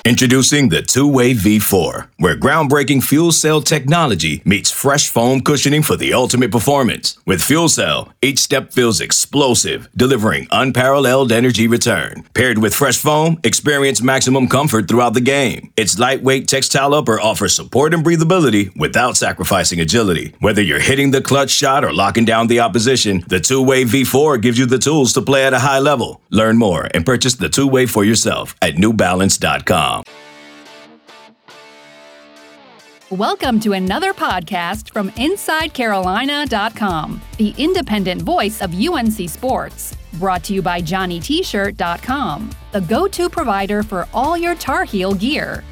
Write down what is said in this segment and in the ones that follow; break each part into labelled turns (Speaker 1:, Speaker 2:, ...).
Speaker 1: Introducing the Two-Way V4, where groundbreaking fuel cell technology meets fresh foam cushioning for the ultimate performance. With fuel cell, each step feels explosive, delivering unparalleled energy return. Paired with fresh foam, experience maximum comfort throughout the game. Its lightweight textile upper offers support and breathability without sacrificing agility. Whether you're hitting the clutch shot or locking down the opposition, the Two-Way V4 gives you the tools to play at a high level. Learn more and purchase the Two-Way for yourself at newbalance.com.
Speaker 2: Welcome to another podcast from InsideCarolina.com, the independent voice of UNC Sports. Brought to you by JohnnyT-shirt.com, the go-to provider for all your Tar Heel gear.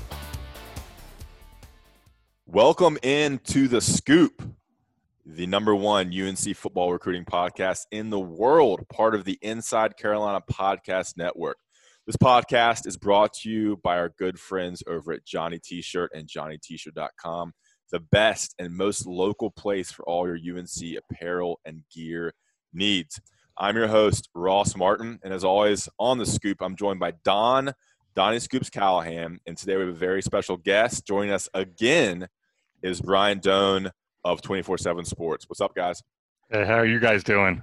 Speaker 3: Welcome into The Scoop, the number one UNC football recruiting podcast in the world, part of the Inside Carolina Podcast Network. This podcast is brought to you by our good friends over at Johnny T-Shirt and JohnnyT-shirt.com, the best and most local place for all your UNC apparel and gear needs. I'm your host, Ross Martin, and as always, on The Scoop, I'm joined by Donnie Scoops Callahan, and today we have a very special guest. Joining us again is Brian Doan of 24/7 Sports. What's up, guys?
Speaker 4: Hey, how are you guys doing?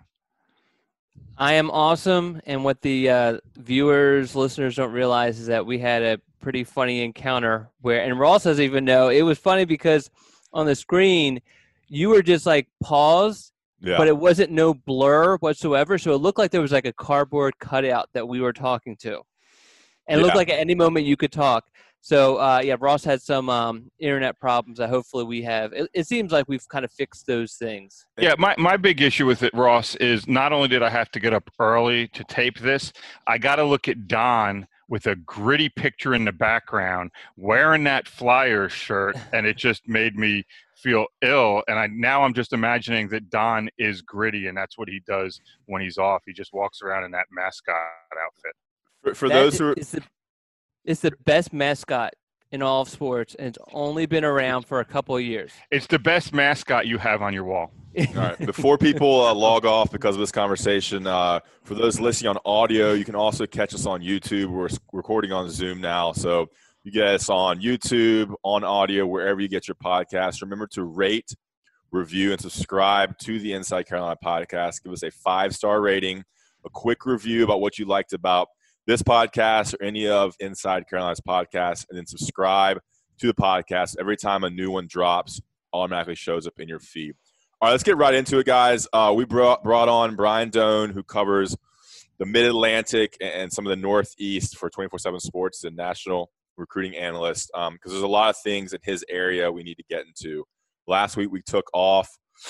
Speaker 5: I am awesome, and what the viewers, listeners don't realize is that we had a pretty funny encounter where, and Ross doesn't even know, it was funny because on the screen, you were just like paused, but it wasn't no blur whatsoever, so it looked like there was like a cardboard cutout that we were talking to. And it looked like at any moment you could talk. So, Ross had some internet problems that hopefully we have. It seems like we've kind of fixed those things.
Speaker 4: Yeah, my big issue with it, Ross, is not only did I have to get up early to tape this, I got to look at Don with a gritty picture in the background wearing that Flyers shirt, and it just made me feel ill. And I'm just imagining that Don is gritty, and that's what he does when he's off. He just walks around in that mascot outfit.
Speaker 3: For those who are –
Speaker 5: It's the best mascot in all of sports, and it's only been around for a couple of years.
Speaker 4: It's the best mascot you have on your wall.
Speaker 3: All right. Before people log off because of this conversation, for those listening on audio, you can also catch us on YouTube. We're recording on Zoom now, so you get us on YouTube, on audio, wherever you get your podcast. Remember to rate, review, and subscribe to the Inside Carolina podcast. Give us a 5-star rating, a quick review about what you liked about this podcast or any of Inside Carolina's podcasts, and then subscribe to the podcast. Every time a new one drops, automatically shows up in your feed. All right, let's get right into it, guys. We brought on Brian Doan, who covers the Mid-Atlantic and some of the Northeast for 24/7 Sports, the national recruiting analyst, because there's a lot of things in his area we need to get into. Last week we took off.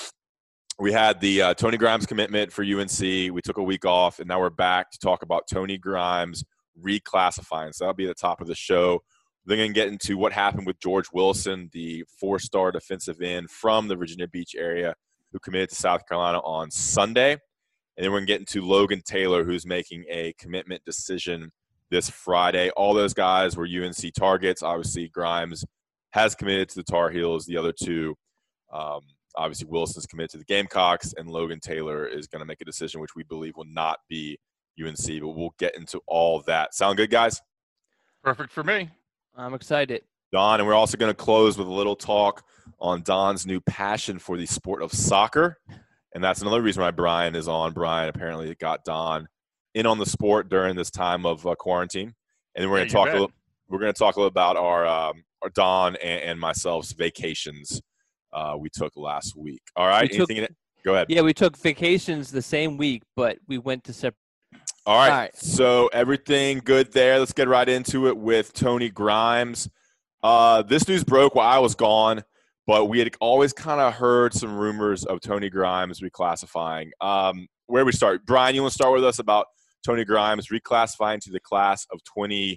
Speaker 3: We had the Tony Grimes commitment for UNC. We took a week off, and now we're back to talk about Tony Grimes reclassifying. So that'll be the top of the show. We're going to get into what happened with George Wilson, the 4-star defensive end from the Virginia Beach area who committed to South Carolina on Sunday. And then we're going to get into Logan Taylor, who's making a commitment decision this Friday. All those guys were UNC targets. Obviously, Grimes has committed to the Tar Heels. The other two obviously, Wilson's committed to the Gamecocks, and Logan Taylor is going to make a decision which we believe will not be UNC, but we'll get into all that. Sound good, guys?
Speaker 4: Perfect for me.
Speaker 5: I'm excited.
Speaker 3: Don, and we're also going to close with a little talk on Don's new passion for the sport of soccer, and that's another reason why Brian is on. Brian apparently got Don in on the sport during this time of quarantine, and then we're going to talk a little. We're going to talk a little about our Don and myself's vacations we took last week. All right. Go ahead.
Speaker 5: Yeah, we took vacations the same week, but we went to separate.
Speaker 3: All right. So everything good there. Let's get right into it with Tony Grimes. This news broke while I was gone, but we had always kind of heard some rumors of Tony Grimes reclassifying. Where do we start? Brian, you want to start with us about Tony Grimes reclassifying to the class of 2020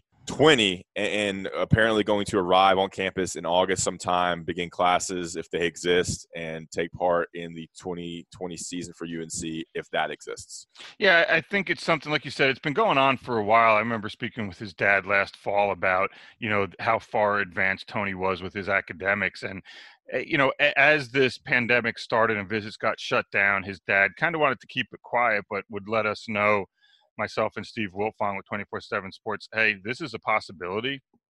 Speaker 3: and apparently going to arrive on campus in August sometime, begin classes if they exist, and take part in the 2020 season for UNC if that exists.
Speaker 4: Yeah, I think it's something, like you said, it's been going on for a while. I remember speaking with his dad last fall about, how far advanced Tony was with his academics. And, as this pandemic started and visits got shut down, his dad kind of wanted to keep it quiet, but would let us know, myself and Steve Wilfong with 24/7 Sports, hey, this is a possibility.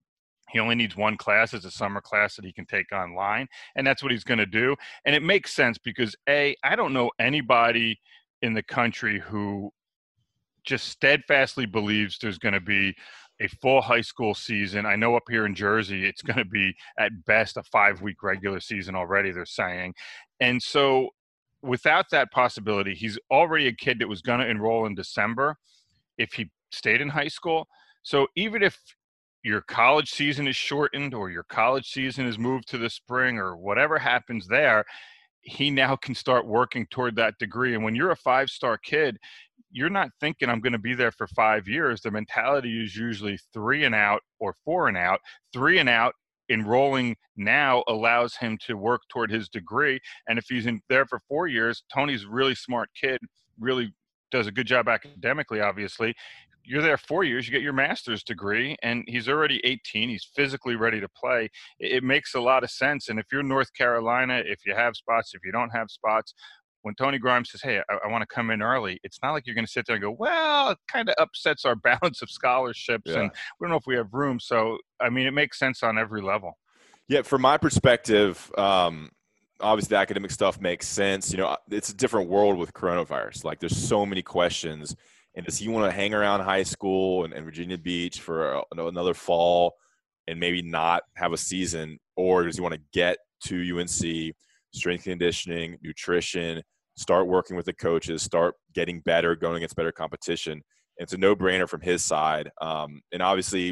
Speaker 4: He only needs one class as a summer class that he can take online, and that's what he's going to do. And it makes sense because, I don't know anybody in the country who just steadfastly believes there's going to be a full high school season. I know up here in Jersey, it's going to be at best a 5-week regular season already, they're saying. And so without that possibility, he's already a kid that was going to enroll in December if he stayed in high school. So even if your college season is shortened or your college season is moved to the spring or whatever happens there, he now can start working toward that degree. And when you're a 5-star kid, you're not thinking I'm going to be there for 5 years. The mentality is usually 3 and out or 4 and out. 3 and out, enrolling now allows him to work toward his degree. And if he's in there for 4 years, Tony's a really smart kid, really does a good job academically, obviously. You're there 4 years, you get your master's degree, and he's already 18. He's physically ready to play. It makes a lot of sense. And if you're North Carolina, if you have spots, if you don't have spots, when Tony Grimes says, hey, I want to come in early, it's not like you're going to sit there and go, well, it kind of upsets our balance of scholarships, and we don't know if we have room. So, I mean, it makes sense on every level.
Speaker 3: Yeah, from my perspective, obviously the academic stuff makes sense. You know, it's a different world with coronavirus. Like, there's so many questions. And does he want to hang around high school and Virginia Beach for another fall and maybe not have a season? Or does he want to get to UNC, strength conditioning, nutrition, start working with the coaches, start getting better, going against better competition? It's a no-brainer from his side. And obviously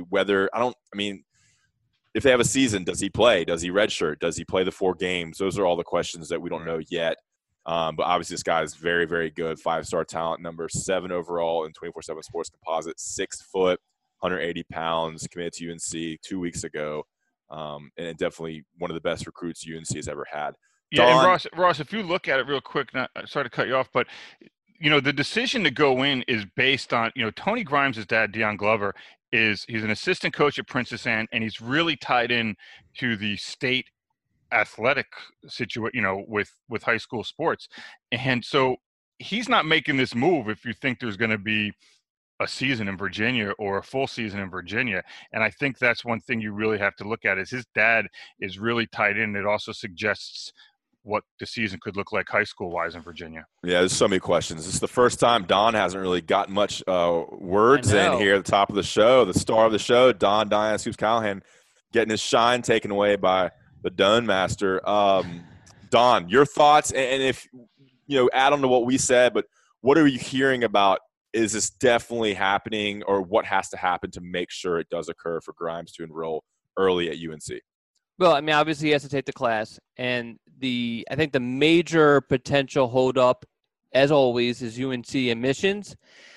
Speaker 3: if they have a season, does he play? Does he redshirt? Does he play the 4 games? Those are all the questions that we don't know yet. But obviously this guy is very, very good. 5-star talent, number 7 overall in 24/7 Sports Composite, 6 foot, 180 pounds, committed to UNC 2 weeks ago. And definitely one of the best recruits UNC has ever had.
Speaker 4: Yeah, and Ross, if you look at it real quick, sorry to cut you off, but the decision to go in is based on, Tony Grimes' dad, Deion Glover, he's an assistant coach at Princess Anne, and he's really tied in to the state athletic situation, with high school sports. And so he's not making this move if you think there's going to be a season in Virginia or a full season in Virginia. And I think that's one thing you really have to look at is his dad is really tied in. It also suggests what the season could look like high school wise in Virginia.
Speaker 3: Yeah, there's so many questions. This is the first time Don hasn't really gotten much words in here at the top of the show. The star of the show, Don Scoops Callahan, getting his shine taken away by the Done Master. Don, your thoughts, and if, add on to what we said, but what are you hearing about? Is this definitely happening, or what has to happen to make sure it does occur for Grimes to enroll early at UNC?
Speaker 5: Well, I mean, obviously he has to take the class, and I think the major potential holdup, as always, is UNC admissions,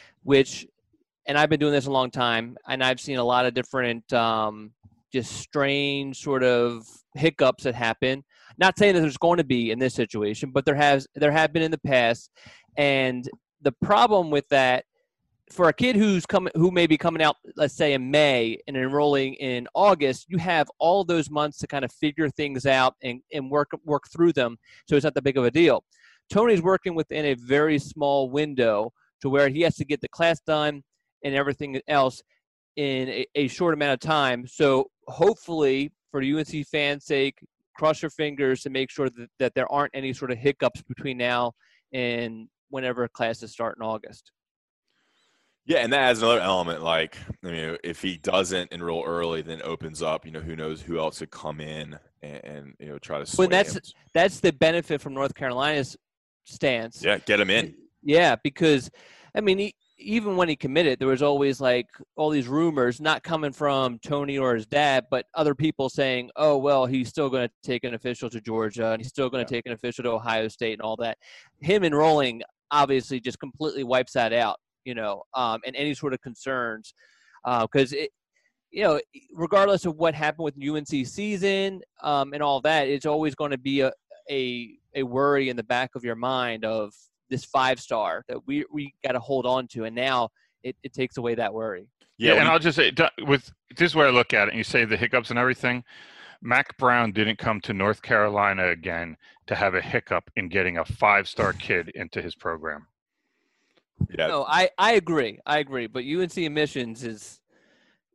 Speaker 5: and I've been doing this a long time, and I've seen a lot of different just strange sort of hiccups that happen. Not saying that there's going to be in this situation, but there have been in the past, and the problem with that, for a kid who may be coming out, let's say in May and enrolling in August, you have all those months to kind of figure things out and work through them, so it's not that big of a deal. Tony's working within a very small window to where he has to get the class done and everything else in a short amount of time. So hopefully, for UNC fans' sake, cross your fingers to make sure that there aren't any sort of hiccups between now and whenever classes start in August.
Speaker 3: Yeah, and that adds another element. Like, if he doesn't enroll early, then opens up, who knows who else could come in and try to sway him.
Speaker 5: That's the benefit from North Carolina's stance.
Speaker 3: Yeah, get him in.
Speaker 5: Yeah, because, even when he committed, there was always like all these rumors, not coming from Tony or his dad, but other people saying, oh, well, he's still going to take an official to Georgia and he's still going to take an official to Ohio State and all that. Him enrolling obviously just completely wipes that out, and any sort of concerns. Because, regardless of what happened with UNC season and all that, it's always going to be a worry in the back of your mind of this 5-star that we got to hold on to, and now it takes away that worry.
Speaker 4: Yeah, and I'll just say, this is where I look at it, and you say the hiccups and everything. Mac Brown didn't come to North Carolina again to have a hiccup in getting a 5-star kid into his program.
Speaker 3: Yeah.
Speaker 5: No, I agree. But UNC admissions is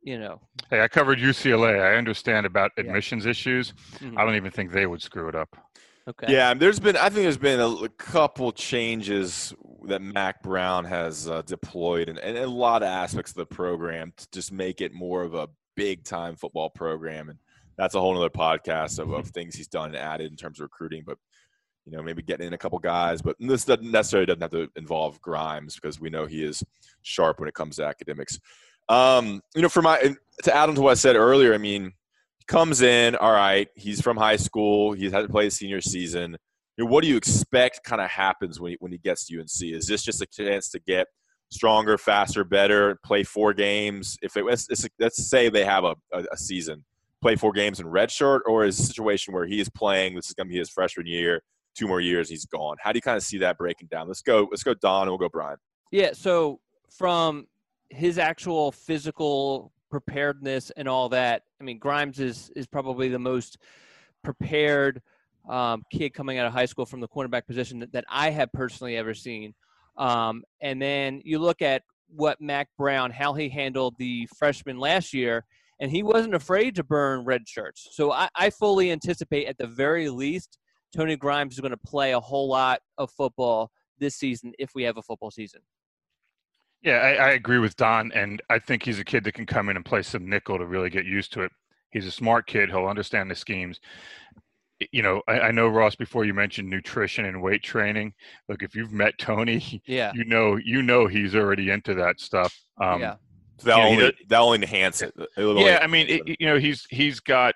Speaker 5: you know.
Speaker 4: Hey, I covered UCLA. I understand about
Speaker 5: Yeah.
Speaker 4: admissions issues.
Speaker 5: Mhm.
Speaker 4: I don't even think they would screw it up.
Speaker 5: Okay.
Speaker 3: Yeah, I think there's been a couple changes that Mac Brown has deployed and a lot of aspects of the program to just make it more of a big time football program. And that's a whole nother podcast of things he's done and added in terms of recruiting. But, maybe getting in a couple guys. But this doesn't have to involve Grimes because we know he is sharp when it comes to academics. To add on to what I said earlier, I mean, comes in, all right, he's from high school. He hasn't played senior season. What do you expect kind of happens when he gets to UNC? Is this just a chance to get stronger, faster, better, play 4 games? Let's say they have a season, play 4 games in redshirt, or is it a situation where he is playing, this is going to be his freshman year, 2 more years, he's gone? How do you kind of see that breaking down? Let's go Don, and we'll go Brian.
Speaker 5: Yeah, so from his actual physical preparedness and all that, I mean, Grimes is probably the most prepared kid coming out of high school from the cornerback position that I have personally ever seen. And then you look at what Mac Brown, how he handled the freshman last year, and he wasn't afraid to burn red shirts. So I fully anticipate at the very least Tony Grimes is going to play a whole lot of football this season if we have a football season.
Speaker 4: Yeah, I agree with Don, and I think he's a kid that can come in and play some nickel to really get used to it. He's a smart kid. He'll understand the schemes. I know, Ross, before you mentioned nutrition and weight training. Look, if you've met Tony,
Speaker 5: yeah,
Speaker 4: you know he's already into that stuff.
Speaker 5: Yeah.
Speaker 3: So that'll enhance it.
Speaker 4: I mean, he's got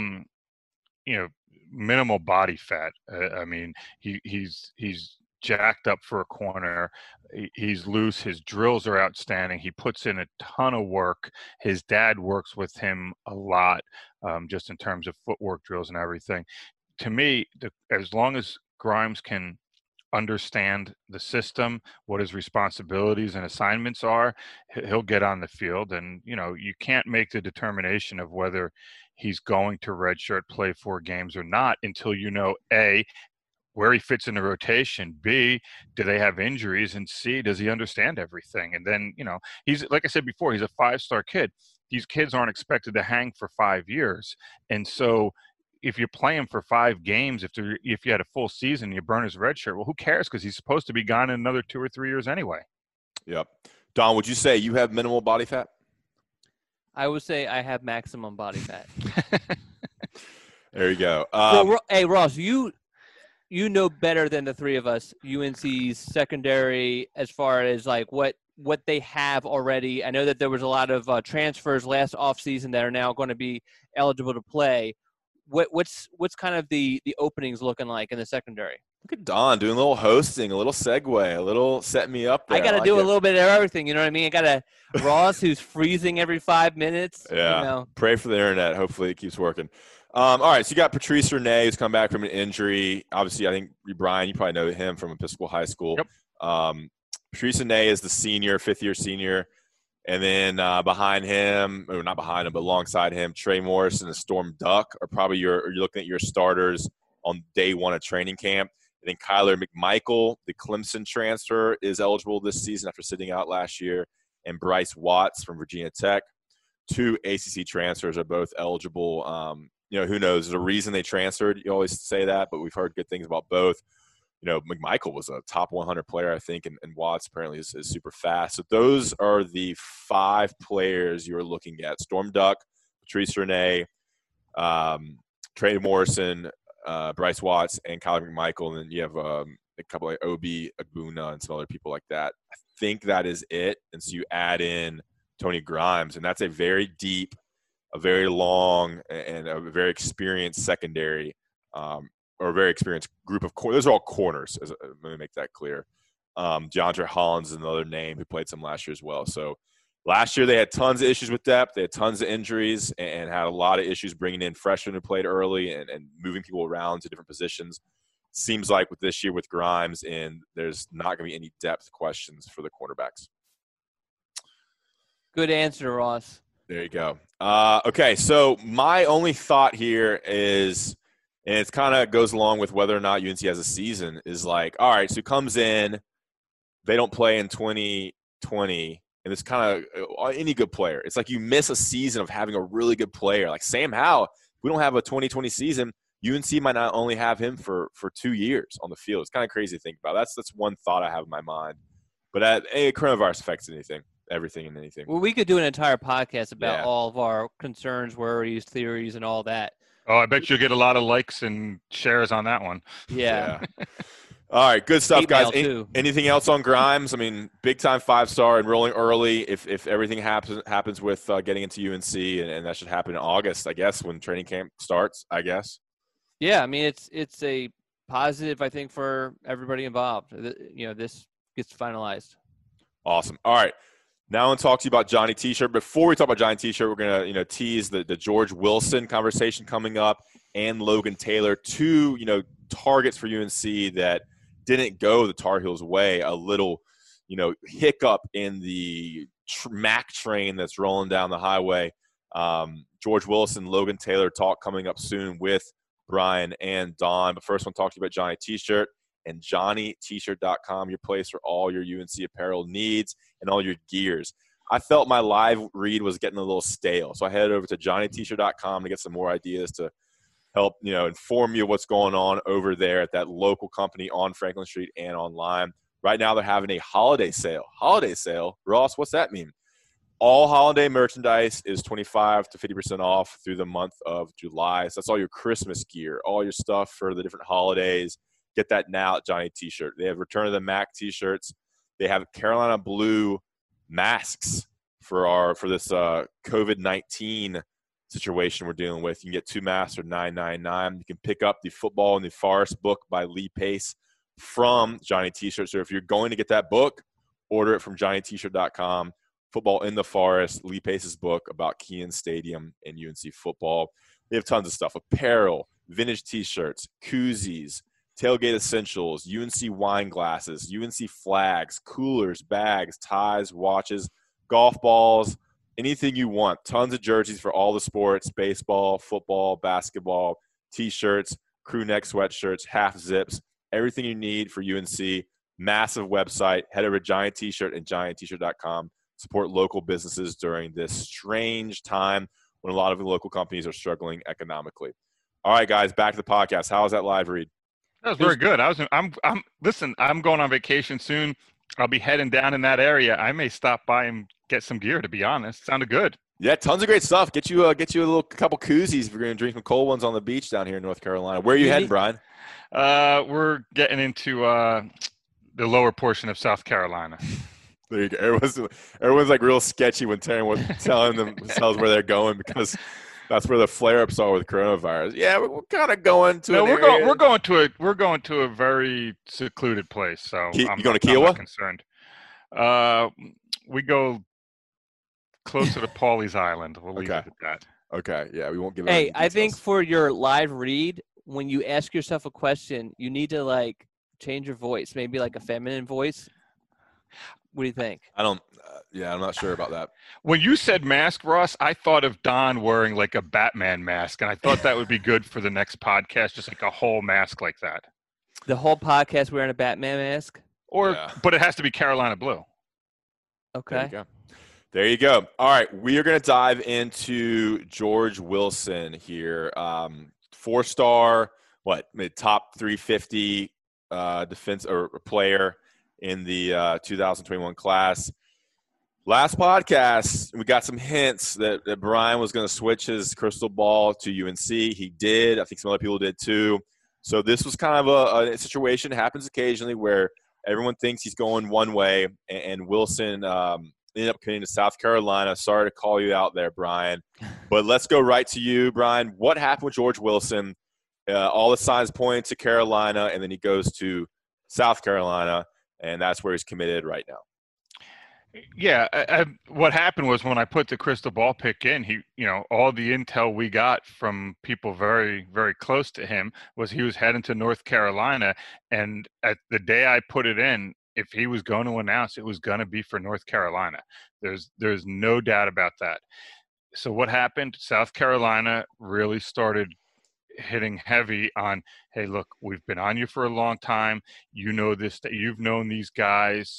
Speaker 4: minimal body fat. I mean, he's jacked up for a corner. He's loose. His drills are outstanding. He puts in a ton of work. His dad works with him a lot, just in terms of footwork drills and everything. To me, as long as Grimes can understand the system, what his responsibilities and assignments are, he'll get on the field. And, you can't make the determination of whether he's going to redshirt, play 4 games or not until you know, A, where he fits in the rotation, B, do they have injuries, and C, does he understand everything? And then, he's, like I said before, he's a 5-star kid. These kids aren't expected to hang for 5 years. And so if you play him for 5 games, if you had a full season, you burn his red shirt, well, who cares? Because he's supposed to be gone in another 2 or 3 years anyway.
Speaker 3: Yep. Don, would you say you have minimal body fat?
Speaker 5: I would say I have maximum body fat.
Speaker 3: There you go.
Speaker 5: Hey, Ross, you know better than the 3 of us UNC's secondary as far as like what they have already. I know that there was a lot of transfers last offseason that are now going to be eligible to play. What's kind of the openings looking like in the secondary?
Speaker 3: Look at Don doing a little hosting, a little segue, a little setting me up there.
Speaker 5: I got to do a little bit of everything. You know what I mean? I got to Ross, who's freezing every 5 minutes.
Speaker 3: Yeah. Pray for the internet. Hopefully it keeps working. All right, so you got Patrice Rene, who's come back from an injury. Obviously, I think, Brian, you probably know him from Episcopal High School.
Speaker 4: Yep.
Speaker 3: Patrice Rene is the senior, 5th-year senior. And then behind him, or not behind him, but alongside him, Trey Morris and the Storm Duck are probably you're looking at your starters on day 1 of training camp. And then Kyler McMichael, the Clemson transfer, is eligible this season after sitting out last year. And Bryce Watts from Virginia Tech. 2 ACC transfers are both eligible. Who knows? There's a reason they transferred. You always say that, but we've heard good things about both. McMichael was a top 100 player, I think, and Watts apparently is super fast. So those are the 5 players you're looking at: Storm Duck, Patrice Rene, Trey Morrison, Bryce Watts, and Kyler McMichael. And then you have a couple like Obi Agbuna and some other people like that. I think that is it. And so you add in Tony Grimes, and that's a very deep, a very long, and a very experienced secondary, or a very experienced group of corners. Those are all corners. Let me make that clear. DeAndre Hollins is another name who played some last year as well. So last year they had tons of issues with depth. They had tons of injuries and had a lot of issues bringing in freshmen who played early and moving people around to different positions. Seems like with this year with Grimes, and there's not going to be any depth questions for the cornerbacks.
Speaker 5: Good answer, Ross.
Speaker 3: There you go. Okay, so my only thought here is, and it kind of goes along with whether or not UNC has a season, is like, all right, so he comes in, they don't play in 2020, and it's kind of any good player. It's like you miss a season of having a really good player. Like Sam Howell, if we don't have a 2020 season, UNC might not only have him for 2 years on the field. It's kind of crazy to think about. That's one thought I have in my mind. But coronavirus affects everything and anything.
Speaker 5: Well, we could do an entire podcast about all of our concerns, worries, theories, and all that.
Speaker 4: Oh, I bet you'll get a lot of likes and shares on that one.
Speaker 5: Yeah.
Speaker 3: All right, good stuff, guys.
Speaker 5: Too.
Speaker 3: Anything else on Grimes? I mean, big-time 5-star and rolling early if everything happens with getting into UNC, and that should happen in August, I guess, when training camp starts, I guess.
Speaker 5: Yeah, I mean, it's a positive, I think, for everybody involved. This gets finalized.
Speaker 3: Awesome. All right. Now I want to talk to you about Johnny T-Shirt. Before we talk about Johnny T-Shirt, we're going to tease the George Wilson conversation coming up and Logan Taylor, two targets for UNC that didn't go the Tar Heels' way. A little hiccup in the Mac train that's rolling down the highway. George Wilson, Logan Taylor talk coming up soon with Brian and Don. But first, I want to talk to you about Johnny T-Shirt and JohnnyT-shirt.com, your place for all your UNC apparel needs and all your gears. I felt my live read was getting a little stale, so I headed over to JohnnyT-shirt.com to get some more ideas to help inform you of what's going on over there at that local company on Franklin Street and online. Right now, they're having a holiday sale. Holiday sale, Ross, what's that mean? All holiday merchandise is 25 to 50% off through the month of July. So that's all your Christmas gear, all your stuff for the different holidays. Get that now at Johnny T-Shirt. They have Return of the Mac T-shirts. They have Carolina Blue masks for this COVID-19 situation we're dealing with. You can get 2 masks for $9.99. You can pick up the Football in the Forest book by Lee Pace from Johnny T-Shirt. So if you're going to get that book, order it from JohnnyT-shirt.com. Football in the Forest, Lee Pace's book about Kenan Stadium and UNC football. They have tons of stuff: apparel, vintage T-shirts, koozies, tailgate essentials, UNC wine glasses, UNC flags, coolers, bags, ties, watches, golf balls, anything you want. Tons of jerseys for all the sports: baseball, football, basketball, T-shirts, crew neck sweatshirts, half zips, everything you need for UNC. Massive website. Head over to Giant T-Shirt and GiantT-shirt.com. Support local businesses during this strange time when a lot of the local companies are struggling economically. All right, guys, back to the podcast. How was that live read?
Speaker 4: That was very good. Listen, I'm going on vacation soon. I'll be heading down in that area. I may stop by and get some gear, to be honest. Sounded good.
Speaker 3: Yeah, tons of great stuff. Get you a couple koozies if you're going to drink some cold ones on the beach down here in North Carolina. Where are you heading, Brian?
Speaker 4: We're getting into the lower portion of South Carolina.
Speaker 3: There you go. Everyone's like real sketchy when telling themselves where they're going, because that's where the flare-ups are with coronavirus. Yeah, we're kind of going to.
Speaker 4: No, we're going to a very secluded place. So
Speaker 3: you going to Kiowa?
Speaker 4: I'm not concerned. We go closer to Pawleys Island. We'll leave it at that.
Speaker 3: Okay. Yeah, we won't give.
Speaker 5: Hey, I think for your live read, when you ask yourself a question, you need to change your voice, maybe like a feminine voice. What do you think?
Speaker 3: I'm not sure about that.
Speaker 4: When you said mask, Ross, I thought of Don wearing like a Batman mask, and I thought that would be good for the next podcast, just like a whole mask like that.
Speaker 5: The whole podcast wearing a Batman mask?
Speaker 4: But it has to be Carolina blue.
Speaker 5: Okay.
Speaker 3: There you go. All right, we are going to dive into George Wilson here. 4-star, top 350 defense or player in the 2021 class. Last podcast, we got some hints that Brian was going to switch his crystal ball to UNC. He did. I think some other people did too. So this was kind of a situation, happens occasionally, where everyone thinks he's going one way, and Wilson ended up committing to South Carolina. Sorry to call you out there, Brian. But let's go right to you, Brian. What happened with George Wilson? All the signs point to Carolina, and then he goes to South Carolina, and that's where he's committed right now.
Speaker 4: Yeah, what happened was when I put the crystal ball pick in, all the intel we got from people very, very close to him was he was heading to North Carolina. And at the day I put it in, if he was going to announce, it was going to be for North Carolina. There's no doubt about that. So what happened? South Carolina really started hitting heavy on, hey, look, we've been on you for a long time. You know this, that you've known these guys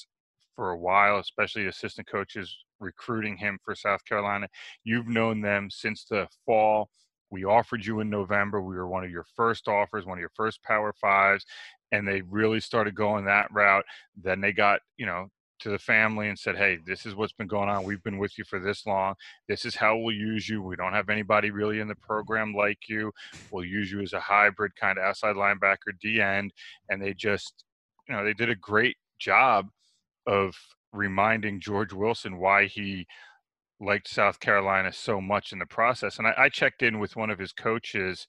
Speaker 4: for a while, especially assistant coaches recruiting him for South Carolina. You've known them since the fall. We offered you in November. We were one of your first offers, one of your first Power Fives, and they really started going that route. Then they got, to the family and said, hey, this is what's been going on. We've been with you for this long. This is how we'll use you. We don't have anybody really in the program like you. We'll use you as a hybrid kind of outside linebacker, D-end. And they just, they did a great job of reminding George Wilson why he liked South Carolina so much in the process. And I checked in with one of his coaches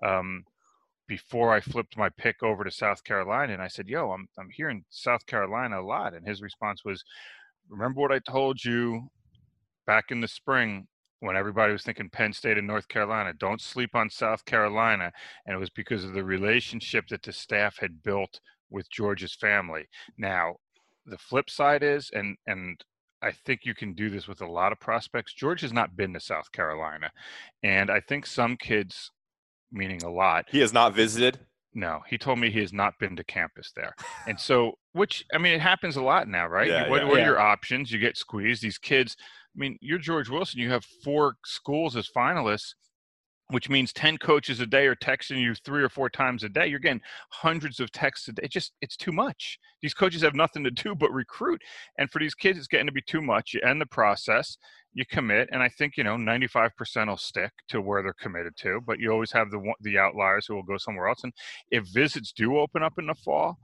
Speaker 4: before I flipped my pick over to South Carolina, and I said, yo, I'm hearing South Carolina a lot. And his response was, remember what I told you back in the spring when everybody was thinking Penn State and North Carolina, don't sleep on South Carolina. And it was because of the relationship that the staff had built with George's family. Now, the flip side is, and I think you can do this with a lot of prospects, George has not been to South Carolina. And I think some kids, meaning a lot.
Speaker 3: He has not visited?
Speaker 4: No, he told me he has not been to campus there. And so, it happens a lot now, right?
Speaker 3: Yeah,
Speaker 4: what are your options? You get squeezed. These kids, you're George Wilson. You have 4 schools as finalists, which means 10 coaches a day are texting you 3 or 4 times a day. You're getting hundreds of texts a day. It's too much. These coaches have nothing to do but recruit. And for these kids, it's getting to be too much. You end the process. You commit, and I think 95% will stick to where they're committed to, but you always have the outliers who will go somewhere else. And if visits do open up in the fall,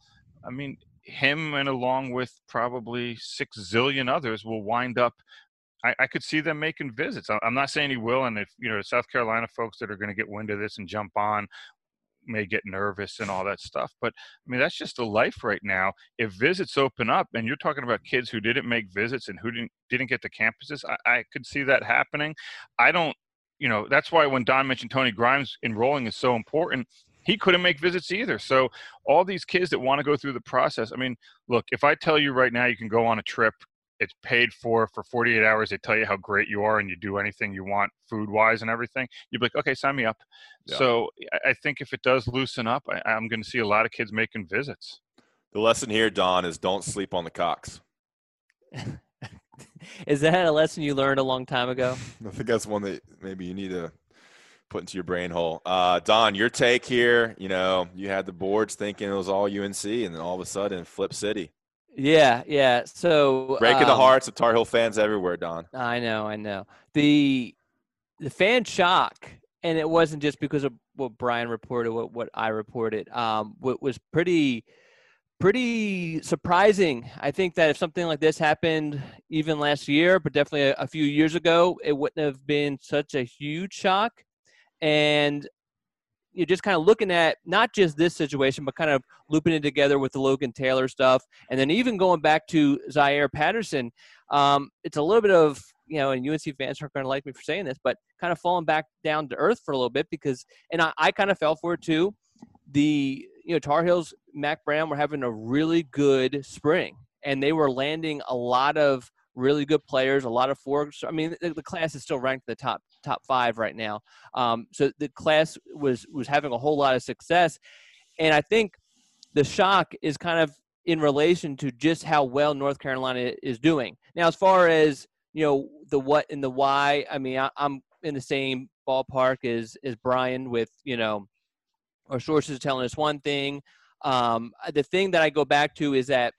Speaker 4: him and along with probably 6 zillion others will wind up. I could see them making visits. I'm not saying he will, and if South Carolina folks that are going to get wind of this and jump on may get nervous and all that stuff, but that's just the life right now. If visits open up, and you're talking about kids who didn't make visits and who didn't get to campuses, I could see that happening. I don't, that's why when Don mentioned Tony Grimes enrolling is so important, he couldn't make visits either. So all these kids that want to go through the process, look, if I tell you right now you can go on a trip, it's paid for 48 hours. They tell you how great you are and you do anything you want food-wise and everything. You'd be like, okay, sign me up. Yeah. So I think if it does loosen up, I'm going to see a lot of kids making visits.
Speaker 3: The lesson here, Don, is don't sleep on the Cox.
Speaker 5: Is that a lesson you learned a long time ago?
Speaker 3: I think that's one that maybe you need to put into your brain hole. Don, your take here, you had the boards thinking it was all UNC, and then all of a sudden, Flip City.
Speaker 5: Yeah. So
Speaker 3: breaking the hearts of Tar Heel fans everywhere, Don.
Speaker 5: I know. The fan shock, and it wasn't just because of what Brian reported, what I reported. What was pretty surprising. I think that if something like this happened even last year, but definitely a few years ago, it wouldn't have been such a huge shock. And you're just kind of looking at not just this situation, but kind of looping it together with the Logan Taylor stuff. And then even going back to Zaire Patterson, it's a little bit of, and UNC fans aren't going to like me for saying this, but kind of falling back down to earth for a little bit because, and I kind of fell for it too. The, Tar Heels, Mac Brown were having a really good spring and they were landing a lot of really good players, a lot of fours. The class is still ranked in the top 5 right now. So the class was having a whole lot of success. And I think the shock is kind of in relation to just how well North Carolina is doing. Now, as far as, the what and the why, I'm in the same ballpark as Brian with, our sources telling us one thing. The thing that I go back to is that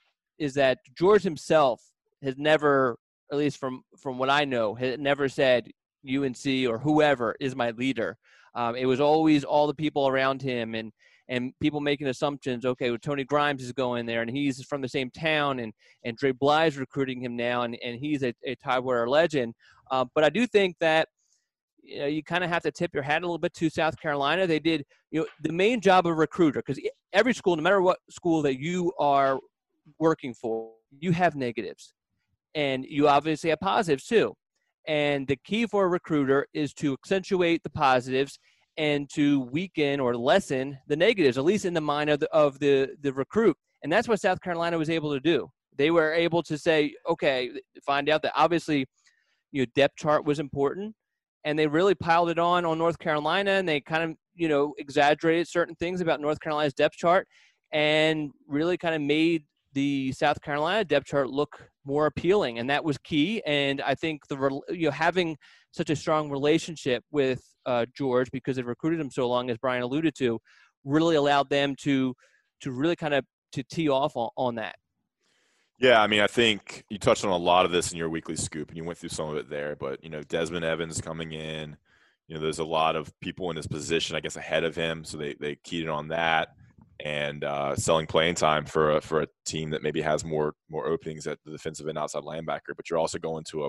Speaker 5: George himself has never, at least from what I know, has never said UNC or whoever is my leader. It was always all the people around him and people making assumptions. Okay, well, Tony Grimes is going there and he's from the same town and Dre Bly's recruiting him now and he's a Tidewater legend. But I do think that you kind of have to tip your hat a little bit to South Carolina. They did, the main job of a recruiter, because every school, no matter what school that you are working for, you have negatives. And you obviously have positives too. And the key for a recruiter is to accentuate the positives and to weaken or lessen the negatives, at least in the mind of the recruit. And that's what South Carolina was able to do. They were able to say, okay, find out that obviously, depth chart was important. And they really piled it on North Carolina, and they kind of, exaggerated certain things about North Carolina's depth chart and really kind of made the South Carolina depth chart look more appealing, and that was key. And I think having such a strong relationship with George, because they've recruited him so long, as Brian alluded to, really allowed them to really kind of to tee off on that.
Speaker 3: Yeah, I mean, I think you touched on a lot of this in your weekly scoop, and you went through some of it there. But, Desmond Evans coming in, there's a lot of people in his position, I guess, ahead of him. So they keyed in on that and selling playing time for a team that maybe has more openings at the defensive and outside linebacker. But you're also going to a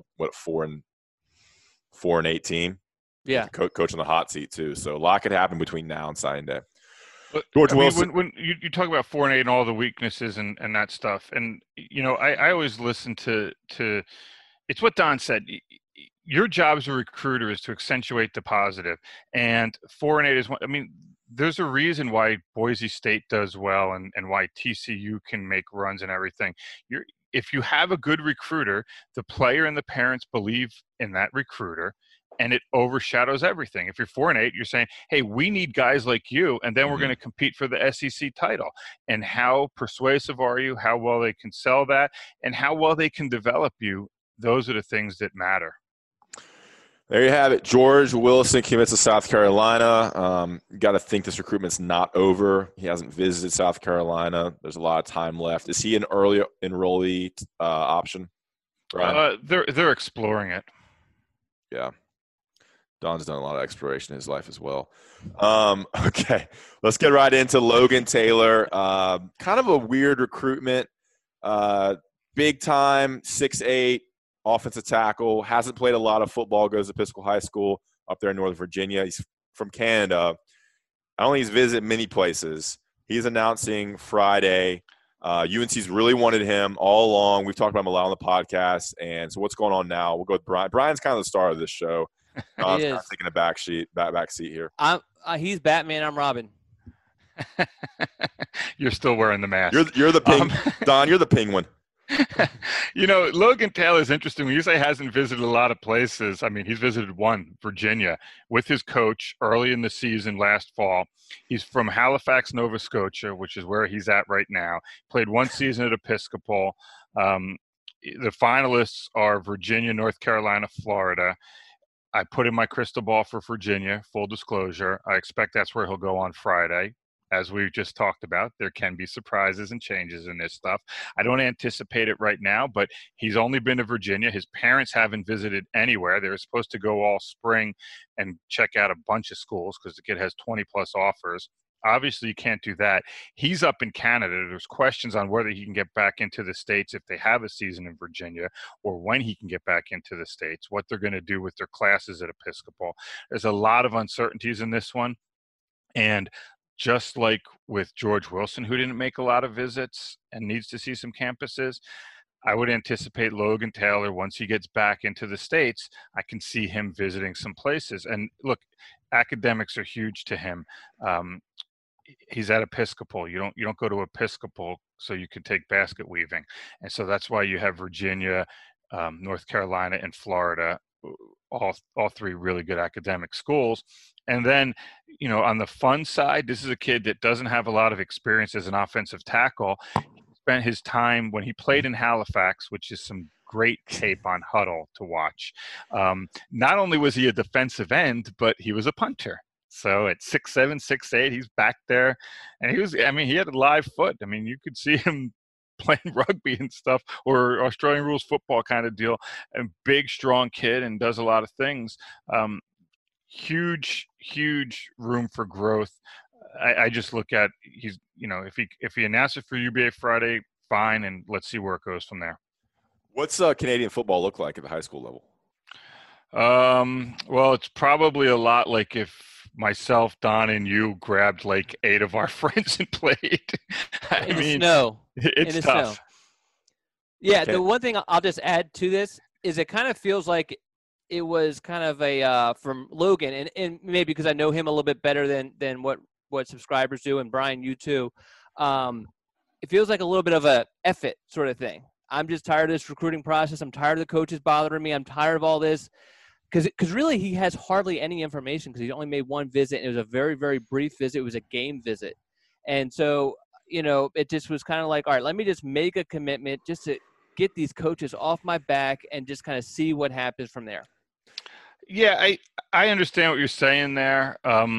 Speaker 3: 4-8 team.
Speaker 5: Yeah.
Speaker 3: Coach on the hot seat, too. So a lot could happen between now and signing day.
Speaker 4: George Wilson. When you talk about 4-8 and all the weaknesses and that stuff, and I always listen to it's what Don said. Your job as a recruiter is to accentuate the positive, and 4-8 is one. I mean, there's a reason why Boise State does well and why TCU can make runs and everything. If you have a good recruiter, the player and the parents believe in that recruiter, and it overshadows everything. If you're 4-8, you're saying, hey, we need guys like you, and then we're going to compete for the SEC title. And how persuasive are you, how well they can sell that, and how well they can develop you, those are the things that matter.
Speaker 3: There you have it. George Wilson commits to South Carolina. You got to think this recruitment's not over. He hasn't visited South Carolina. There's a lot of time left. Is he an early enrollee option, Brian?
Speaker 4: They're exploring it.
Speaker 3: Yeah. Don's done a lot of exploration in his life as well. Okay, let's get right into Logan Taylor. Kind of a weird recruitment. Big time, 6'8", offensive tackle. Hasn't played a lot of football, goes to Episcopal High School up there in Northern Virginia. He's from Canada. I don't think he's visited many places. He's announcing Friday. UNC's really wanted him all along. We've talked about him a lot on the podcast. And so what's going on now? We'll go with Brian. Brian's kind of the star of this show. I'm kind of taking a back seat here.
Speaker 5: He's Batman. I'm Robin.
Speaker 4: You're still wearing the mask.
Speaker 3: You're the ping. Don, you're the penguin.
Speaker 4: Logan Taylor's interesting. When you say hasn't visited a lot of places, I mean, he's visited one, Virginia, with his coach early in the season last fall. He's from Halifax, Nova Scotia, which is where he's at right now. Played one season at Episcopal. The finalists are Virginia, North Carolina, Florida. I put in my crystal ball for Virginia, full disclosure. I expect that's where he'll go on Friday. As we just talked about, there can be surprises and changes in this stuff. I don't anticipate it right now, but he's only been to Virginia. His parents haven't visited anywhere. They were supposed to go all spring and check out a bunch of schools because the kid has 20-plus offers. Obviously, you can't do that. He's up in Canada. There's questions on whether he can get back into the States if they have a season in Virginia, or when he can get back into the States, what they're going to do with their classes at Episcopal. There's a lot of uncertainties in this one. And just like with George Wilson, who didn't make a lot of visits and needs to see some campuses, I would anticipate Logan Taylor, once he gets back into the States, I can see him visiting some places. And look, academics are huge to him. He's at Episcopal. You don't go to Episcopal so you can take basket weaving. And so that's why you have Virginia, North Carolina, and Florida, all three really good academic schools. And then, on the fun side, this is a kid that doesn't have a lot of experience as an offensive tackle. He spent his time when he played in Halifax, which is some great tape on Huddle to watch. Not only was he a defensive end, but he was a punter. So at 6'7", 6'8", he's back there. And he had a live foot. I mean, you could see him playing rugby and stuff, or Australian rules football kind of deal. And big, strong kid and does a lot of things. Huge room for growth. I just look at if he announces it for UBA Friday, fine, and let's see where it goes from there.
Speaker 3: What's Canadian football look like at the high school level?
Speaker 4: Well, it's probably a lot like if myself, Don, and you grabbed like 8 of our friends and played.
Speaker 5: Snow.
Speaker 4: It's tough.
Speaker 5: Snow. Yeah, okay. The one thing I'll just add to this is it kind of feels like it was kind of a from Logan, and maybe because I know him a little bit better than what subscribers do, and Brian, you too. It feels like a little bit of a F it sort of thing. I'm just tired of this recruiting process. I'm tired of the coaches bothering me. I'm tired of all this. Because really he has hardly any information because he only made one visit. And it was a very, very brief visit. It was a game visit. And so, it just was kind of like, all right, let me just make a commitment just to get these coaches off my back and just kind of see what happens from there.
Speaker 4: Yeah, I understand what you're saying there.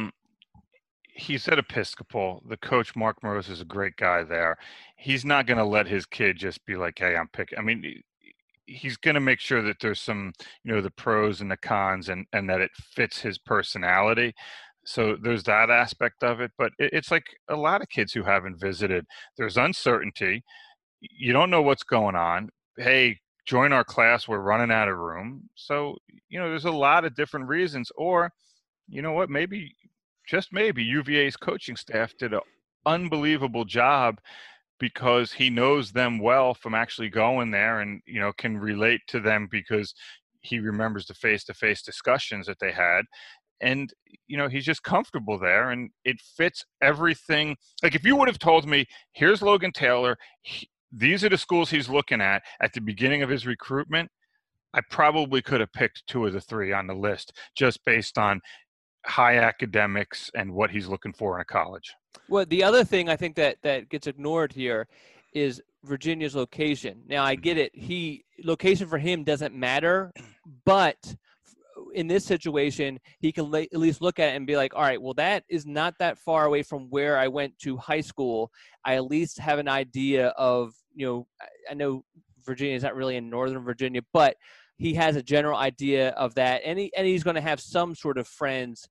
Speaker 4: He's at Episcopal. The coach, Mark Morose, is a great guy there. He's not going to let his kid just be like, hey, I'm picking. I mean, he's going to make sure that there's some, the pros and the cons and that it fits his personality. So there's that aspect of it. But it's like a lot of kids who haven't visited. There's uncertainty. You don't know what's going on. Hey, join our class. We're running out of room. So, there's a lot of different reasons. Or, you know what, just maybe UVA's coaching staff did an unbelievable job because he knows them well from actually going there and, can relate to them because he remembers the face-to-face discussions that they had. And, he's just comfortable there and it fits everything. Like if you would have told me, here's Logan Taylor, these are the schools he's looking at the beginning of his recruitment, I probably could have picked 2 of the 3 on the list just based on high academics and what he's looking for in a college.
Speaker 5: Well, the other thing I think that gets ignored here is Virginia's location. Now, I get it. Location for him doesn't matter, but in this situation, he can at least look at it and be like, all right, well, that is not that far away from where I went to high school. I at least have an idea of, I know Virginia is not really in Northern Virginia, but he has a general idea of that. And he's going to have some sort of friends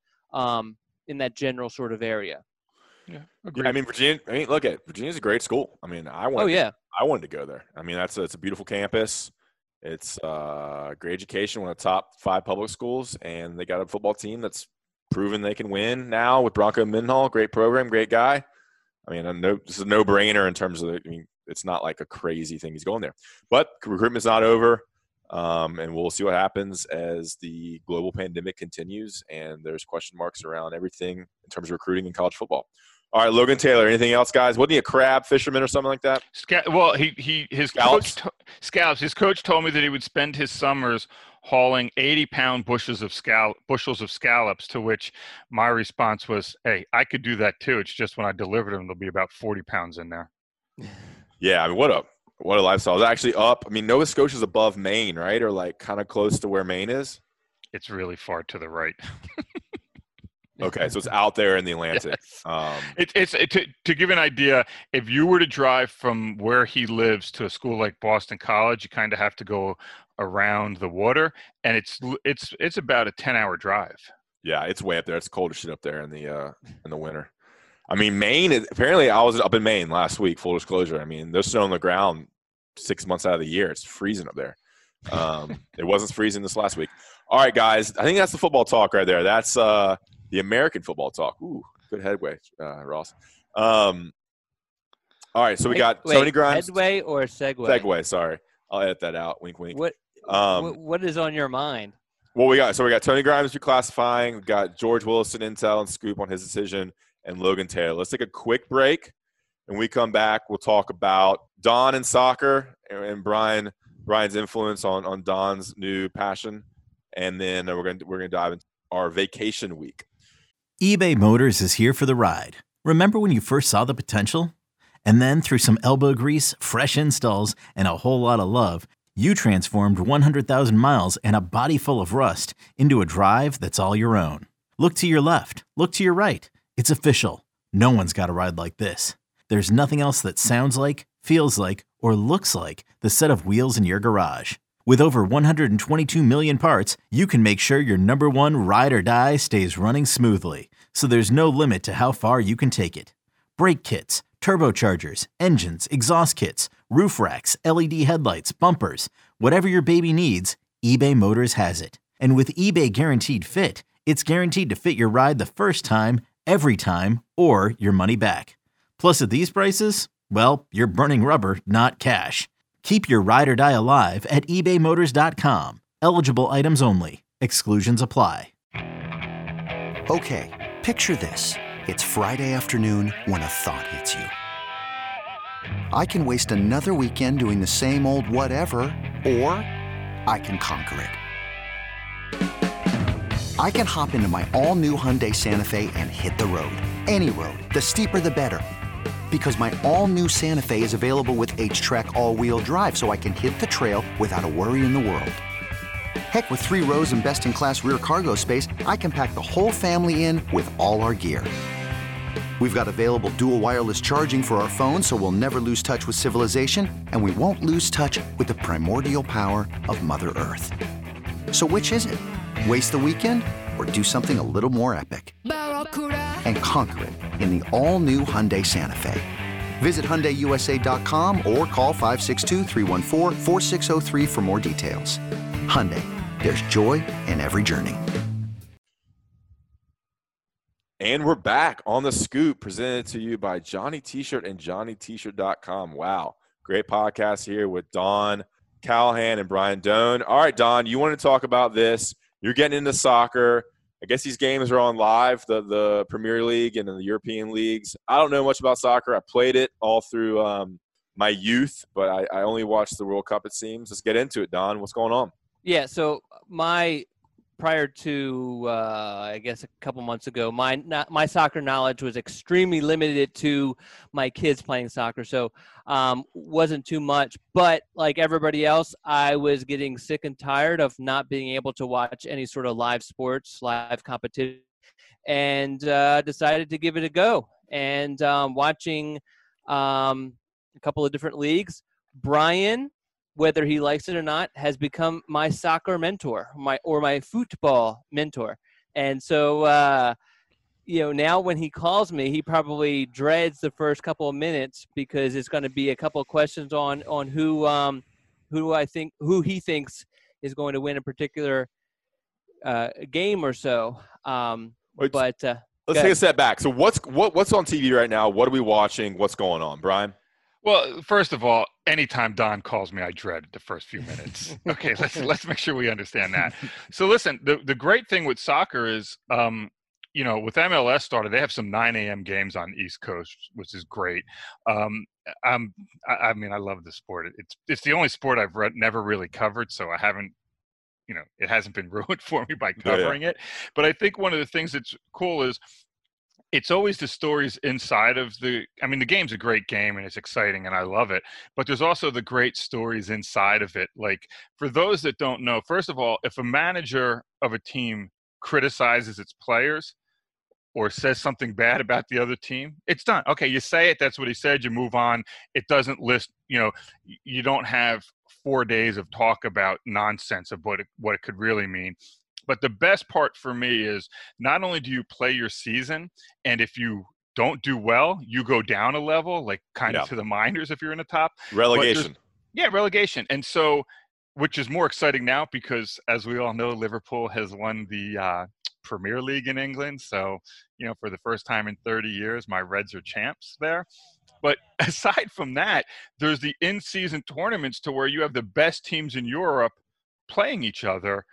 Speaker 5: in that general sort of area.
Speaker 3: Yeah, I mean, Virginia's a great school. I mean, I wanted to go there. I mean, it's a beautiful campus. It's great education, one of the top 5 public schools, and they got a football team that's proven they can win now with Bronco Mendenhall. Great program, great guy. I mean, this is a no-brainer in terms of it's not like a crazy thing he's going there. But recruitment's not over, and we'll see what happens as the global pandemic continues, and there's question marks around everything in terms of recruiting in college football. All right, Logan Taylor. Anything else, guys? Wasn't he a crab fisherman or something like that?
Speaker 4: His coach told me that he would spend his summers hauling 80-pound bushels of scallops. To which my response was, "Hey, I could do that too. It's just when I deliver them, there'll be about 40 pounds in there."
Speaker 3: Yeah, I mean, what a lifestyle. It's actually up. I mean, Nova Scotia's above Maine, right, or like kind of close to where Maine is.
Speaker 4: It's really far to the right.
Speaker 3: Okay, so it's out there in the Atlantic.
Speaker 4: Yes. To give an idea, if you were to drive from where he lives to a school like Boston College, you kind of have to go around the water, and it's about a 10-hour drive.
Speaker 3: Yeah, it's way up there. It's cold as shit up there in the winter. I mean, Maine. Apparently, I was up in Maine last week. Full disclosure. I mean, there's snow on the ground 6 months out of the year. It's freezing up there. It wasn't freezing this last week. All right, guys. I think that's the football talk right there. That's the American football talk. Ooh, good headway, Ross. All right, so we got Tony Grimes.
Speaker 5: Headway or segue?
Speaker 3: Segue, sorry. I'll edit that out. Wink, wink.
Speaker 5: What is on your mind?
Speaker 3: Well, we got Tony Grimes reclassifying. We got George Wilson intel and scoop on his decision, and Logan Taylor. Let's take a quick break. When we come back, we'll talk about Don and soccer and Brian's influence on Don's new passion, and then we're gonna dive into our vacation week.
Speaker 6: eBay Motors is here for the ride. Remember when you first saw the potential? And then through some elbow grease, fresh installs, and a whole lot of love, you transformed 100,000 miles and a body full of rust into a drive that's all your own. Look to your left. Look to your right. It's official. No one's got a ride like this. There's nothing else that sounds like, feels like, or looks like the set of wheels in your garage. With over 122 million parts, you can make sure your number one ride or die stays running smoothly, so there's no limit to how far you can take it. Brake kits, turbochargers, engines, exhaust kits, roof racks, LED headlights, bumpers, whatever your baby needs, eBay Motors has it. And with eBay Guaranteed Fit, it's guaranteed to fit your ride the first time, every time, or your money back. Plus at these prices, well, you're burning rubber, not cash. Keep your ride or die alive at ebaymotors.com. Eligible items only. Exclusions apply.
Speaker 7: Okay, picture this. It's Friday afternoon when a thought hits you. I can waste another weekend doing the same old whatever, or I can conquer it. I can hop into my all-new Hyundai Santa Fe and hit the road. Any road. The steeper, the better. Because my all-new Santa Fe is available with H-Track all-wheel drive, so I can hit the trail without a worry in the world. Heck, with 3 rows and best-in-class rear cargo space, I can pack the whole family in with all our gear. We've got available dual wireless charging for our phones, so we'll never lose touch with civilization, and we won't lose touch with the primordial power of Mother Earth. So which is it? Waste the weekend or do something a little more epic? And conquer it in the all-new Hyundai Santa Fe. Visit HyundaiUSA.com or call 562-314-4603 for more details. Hyundai, there's joy in every journey.
Speaker 3: And we're back on The Scoop, presented to you by Johnny T-Shirt and JohnnyT-Shirt.com. Wow, great podcast here with Don Callahan and Brian Doan. All right, Don, you want to talk about this. You're getting into soccer. I guess these games are on live, the Premier League and the European leagues. I don't know much about soccer. I played it all through my youth, but I only watched the World Cup, it seems. Let's get into it, Don. What's going on?
Speaker 5: Yeah, so prior to, I guess a couple months ago, my soccer knowledge was extremely limited to my kids playing soccer, so wasn't too much. But like everybody else, I was getting sick and tired of not being able to watch any sort of live sports, live competition, and decided to give it a go. And watching a couple of different leagues, Brian, whether he likes it or not, has become my soccer mentor, my football mentor. And so, now when he calls me, he probably dreads the first couple of minutes because it's going to be a couple of questions on who he thinks is going to win a particular game or so.
Speaker 3: Let's take a step back. So what's on TV right now? What are we watching? What's going on, Brian?
Speaker 4: Well, first of all, anytime Don calls me, I dread the first few minutes. Okay, let's make sure we understand that. So listen, the great thing with soccer is, with MLS started, they have some 9 a.m. games on the East Coast, which is great. I love the sport. It's the only sport I've never really covered, so I haven't, it hasn't been ruined for me by covering it. But I think one of the things that's cool is, it's always the stories inside of the game's a great game and it's exciting and I love it, but there's also the great stories inside of it. Like, for those that don't know, first of all, if a manager of a team criticizes its players or says something bad about the other team, it's done. Okay, you say it, that's what he said, you move on. It doesn't list, you don't have 4 days of talk about nonsense of what it could really mean. But the best part for me is not only do you play your season, and if you don't do well, you go down a level, like kind of to the minors if you're in the top.
Speaker 3: Relegation.
Speaker 4: Yeah, relegation. And so, which is more exciting now because, as we all know, Liverpool has won the Premier League in England. So, for the first time in 30 years, my Reds are champs there. But aside from that, there's the in-season tournaments to where you have the best teams in Europe playing each other.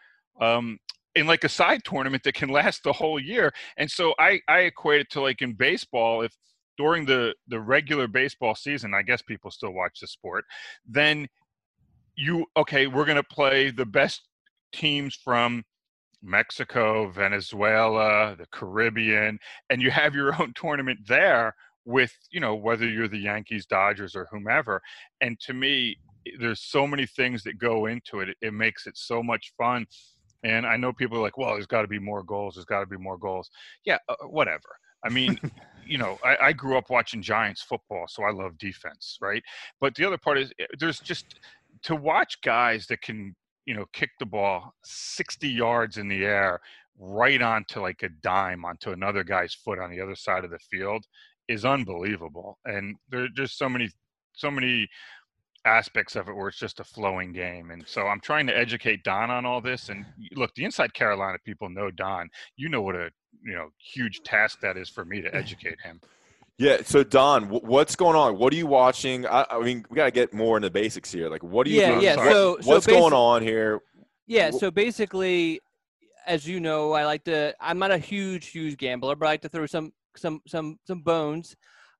Speaker 4: In like a side tournament that can last the whole year. And so I equate it to, like, in baseball, if during the regular baseball season, I guess people still watch the sport, then we're going to play the best teams from Mexico, Venezuela, the Caribbean, and you have your own tournament there with, whether you're the Yankees, Dodgers, or whomever. And to me, there's so many things that go into it. It makes it so much fun. And I know people are like, well, there's got to be more goals. There's got to be more goals. Yeah, whatever. I mean, I grew up watching Giants football, so I love defense, right? But the other part is there's just to watch guys that can, kick the ball 60 yards in the air right onto like a dime onto another guy's foot on the other side of the field is unbelievable. And there are just so many aspects of it where it's just a flowing game. And so I'm trying to educate Don on all this. And look, the Inside Carolina people know Don. What a huge task that is for me to educate him.
Speaker 3: Yeah. So Don, what's going on? What are you watching? I mean, we got to get more into the basics here. Like, what are you doing?
Speaker 5: Yeah.
Speaker 3: What's going on here?
Speaker 5: Yeah. So basically, as you know, I'm not a huge gambler, but I like to throw some bones.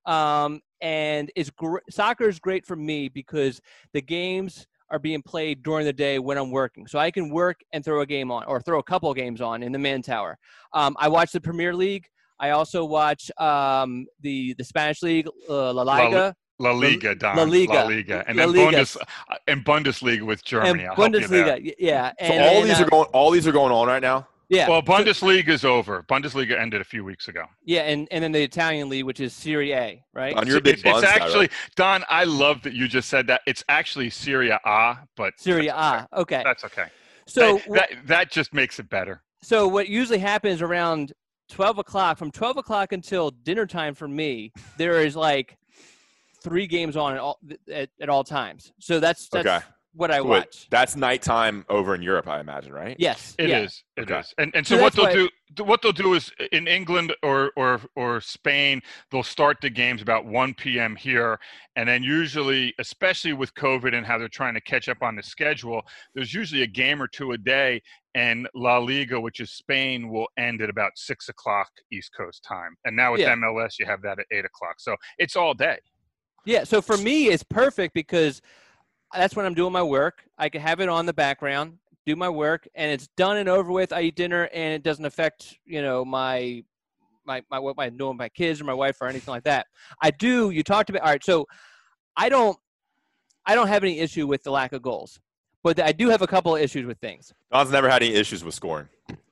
Speaker 5: And soccer is great for me because the games are being played during the day when I'm working. So I can work and throw a game on, or throw a couple of games on in the Man Tower. I watch the Premier League. I also watch the Spanish league, La Liga.
Speaker 4: La Liga, Don.
Speaker 5: La Liga.
Speaker 4: La Liga. And
Speaker 5: La
Speaker 4: then
Speaker 5: Liga.
Speaker 4: Bundesliga with Germany.
Speaker 5: And
Speaker 4: I'll help you there.
Speaker 5: Bundesliga, yeah.
Speaker 3: So
Speaker 5: And,
Speaker 3: all these are going on right now.
Speaker 5: Yeah.
Speaker 4: Well, Bundesliga is over. Bundesliga ended a few weeks ago.
Speaker 5: Yeah, and then the Italian league, which is Serie A, right?
Speaker 3: Don, you're a big
Speaker 4: It's
Speaker 3: Buns guy,
Speaker 4: actually,
Speaker 3: right?
Speaker 4: Don, I love that you just said that. It's actually Serie A, but
Speaker 5: Serie A. Okay.
Speaker 4: that's okay.
Speaker 5: So
Speaker 4: that just makes it better.
Speaker 5: So what usually happens around 12 o'clock, from 12 o'clock until dinner time for me, there is like 3 games on at all times. So that's
Speaker 3: Okay.
Speaker 5: what I
Speaker 3: Wait,
Speaker 5: watch.
Speaker 3: that's nighttime over in Europe, I imagine, right?
Speaker 5: Yes.
Speaker 4: It
Speaker 5: yeah.
Speaker 4: is. It
Speaker 3: Okay.
Speaker 4: is. And
Speaker 5: So
Speaker 4: so what
Speaker 5: that's
Speaker 4: they'll do is in England or Spain, they'll start the games about 1 p.m. here. And then usually, especially with COVID and how they're trying to catch up on the schedule, there's usually a game or two a day. And La Liga, which is Spain, will end at about 6 o'clock East Coast time. And now with
Speaker 5: Yeah.
Speaker 4: MLS, you have that at 8 o'clock. So it's all day.
Speaker 5: Yeah, so for me, it's perfect because that's when I'm doing my work. I can have it on the background, do my work, and it's done and over with. I eat dinner, and it doesn't affect, my what I'm doing with my kids or my wife or anything like that. You talked about, all right, so I don't have any issue with the lack of goals, but I do have a couple of issues with things.
Speaker 3: Don's never had any issues with scoring.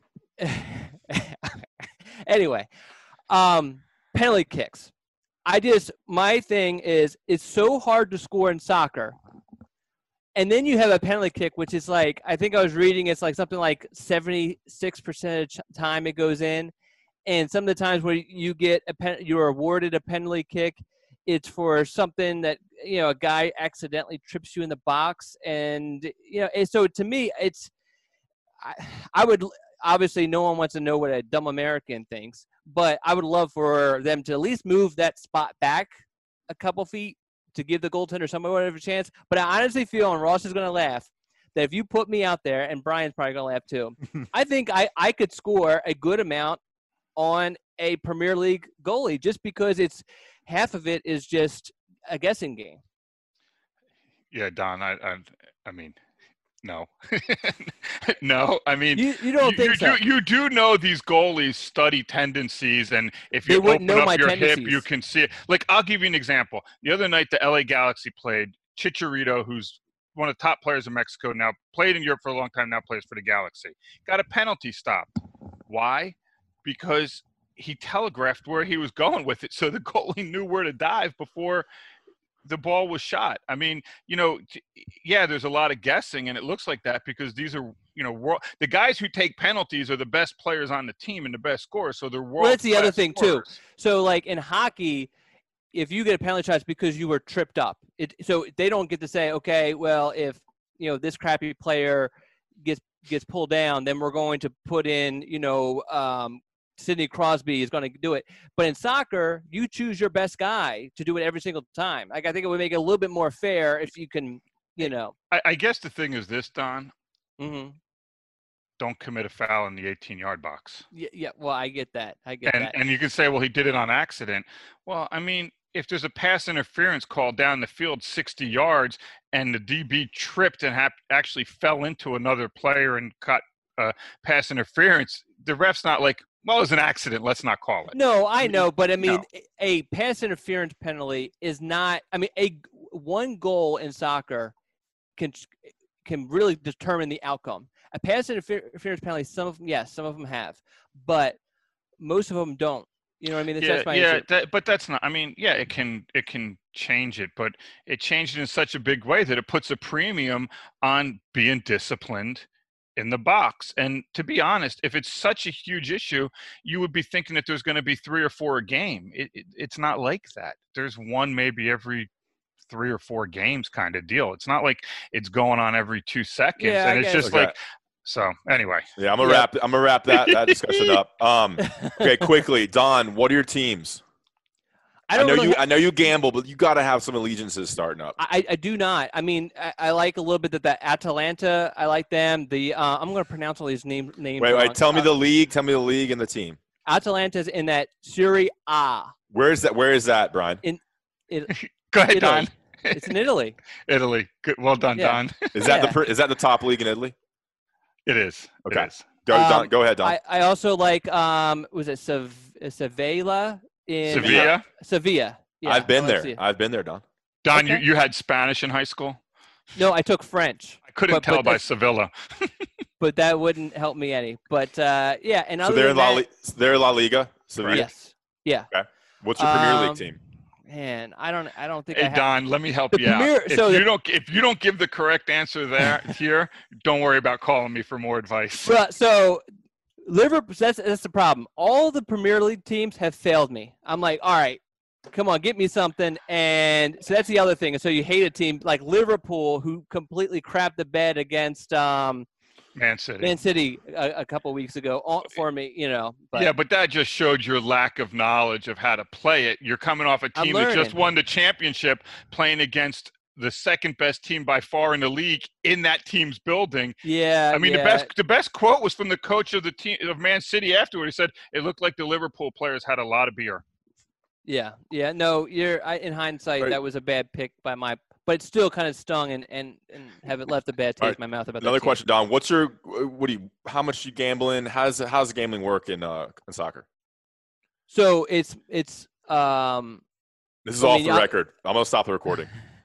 Speaker 5: Anyway, penalty kicks. My thing is, it's so hard to score in soccer. And then you have a penalty kick, which is like, I think I was reading, it's like something like 76% of the time it goes in. And some of the times where you're awarded a penalty kick, it's for something that, a guy accidentally trips you in the box. And, and so to me, I would, obviously no one wants to know what a dumb American thinks, but I would love for them to at least move that spot back a couple feet to give the goaltender somebody a chance. But I honestly feel, and Ross is going to laugh, that if you put me out there, and Brian's probably going to laugh too, I think I could score a good amount on a Premier League goalie just because half of it is just a guessing game.
Speaker 4: Yeah, Don, I mean, no. No, I mean,
Speaker 5: you don't think so?
Speaker 4: You do know these goalies study tendencies, and if you open up your hip, you can see it. Like, I'll give you an example. The other night, the LA Galaxy played Chicharito, who's one of the top players in Mexico now, played in Europe for a long time, now plays for the Galaxy. Got a penalty stop. Why? Because he telegraphed where he was going with it, so the goalie knew where to dive before the ball was shot. I mean, yeah, there's a lot of guessing, and it looks like that because these are, the guys who take penalties are the best players on the team and the best scorers. So they're world.
Speaker 5: Well, that's the other thing
Speaker 4: scorers.
Speaker 5: too. So, like in hockey, if you get a penalty shot, it's because you were tripped up. So they don't get to say, okay, well, if this crappy player gets pulled down, then we're going to put in, Sidney Crosby is going to do it. But in soccer, you choose your best guy to do it every single time. Like, I think it would make it a little bit more fair if you can,
Speaker 4: I guess the thing is this, Don.
Speaker 5: Mm-hmm.
Speaker 4: Don't commit a foul in the 18-yard box.
Speaker 5: Yeah. Well, I get that. that.
Speaker 4: And you can say, well, he did it on accident. Well, I mean, if there's a pass interference call down the field 60 yards and the DB tripped and actually fell into another player and caught pass interference, the ref's not like, well, it was an accident, let's not call it.
Speaker 5: No, I know, but I mean, a pass interference penalty is not. I mean, one goal in soccer can really determine the outcome. A pass interference penalty, some of them have, but most of them don't. You know what I mean? That's my issue.
Speaker 4: But that's not. I mean, yeah, it can change it, but it changed it in such a big way that it puts a premium on being disciplined in the box. And to be honest, if it's such a huge issue, you would be thinking that there's going to be 3 or 4 a game. It's not like that. There's one maybe every 3 or 4 games kind of deal. It's not like it's going on every 2 seconds.
Speaker 5: Yeah,
Speaker 4: and it's just like, so anyway.
Speaker 3: Yeah, I'm gonna wrap that discussion up. Okay, quickly, Don, what are your teams? I know you gamble, but you got to have some allegiances starting up.
Speaker 5: I do not. I mean, I like a little bit that the Atalanta. I like them. I'm going to pronounce all these names.
Speaker 3: Wait. Tell me the league. Tell me the league and the team.
Speaker 5: Atalanta's in that Serie A.
Speaker 3: Where is that, Brian?
Speaker 4: Go ahead,
Speaker 5: Italy.
Speaker 4: Don.
Speaker 5: It's in Italy.
Speaker 4: Italy. Good. Well done,
Speaker 5: Yeah.
Speaker 4: Don.
Speaker 3: Is that the top league in Italy?
Speaker 4: It is.
Speaker 3: Okay.
Speaker 4: It is.
Speaker 3: Go ahead, Don.
Speaker 5: I also like was it Sevilla in
Speaker 4: Sevilla?
Speaker 5: Sevilla. Yeah,
Speaker 3: I've been
Speaker 5: Valencia.
Speaker 3: there. I've been there, Don.
Speaker 4: Don,
Speaker 5: Okay.
Speaker 4: you had Spanish in high school?
Speaker 5: No, I took French.
Speaker 4: I couldn't tell by
Speaker 5: that's-
Speaker 4: Sevilla.
Speaker 5: but that wouldn't help me any. But yeah, and
Speaker 3: So
Speaker 5: other
Speaker 3: they're
Speaker 5: than
Speaker 3: in they're La Liga. Sevilla.
Speaker 5: yes, yeah.
Speaker 3: What's your Premier League team?
Speaker 5: Man, I don't think
Speaker 4: Hey
Speaker 5: I have.
Speaker 4: Don, let me help
Speaker 5: The
Speaker 4: you out.
Speaker 5: Premier- so
Speaker 4: If you don't give the correct answer here, don't worry about calling me for more advice.
Speaker 5: Well, so Liverpool. That's the problem. All the Premier League teams have failed me. I'm like, all right, come on, get me something. And so that's the other thing. And so you hate a team like Liverpool who completely crapped the bed against
Speaker 4: Man City.
Speaker 5: Man City a couple weeks ago for me, But
Speaker 4: Yeah, but that just showed your lack of knowledge of how to play it. You're coming off a
Speaker 5: I'm
Speaker 4: team that just
Speaker 5: learning.
Speaker 4: won the championship, playing against the second best team by far in the league in that team's building.
Speaker 5: yeah,
Speaker 4: I mean,
Speaker 5: yeah.
Speaker 4: the best quote was from the coach of the team of Man City afterward. He said it looked like the Liverpool players had a lot of beer.
Speaker 5: Yeah. No, in hindsight,
Speaker 3: Right.
Speaker 5: that was a bad pick by but it still kind of stung and have it left a bad taste
Speaker 3: All right.
Speaker 5: in my mouth about
Speaker 3: Another
Speaker 5: that team.
Speaker 3: question, Don. How much you gambling? How's the gambling work in soccer?
Speaker 5: So it's
Speaker 3: This is
Speaker 5: I
Speaker 3: off
Speaker 5: mean,
Speaker 3: the record. I'm gonna stop the recording.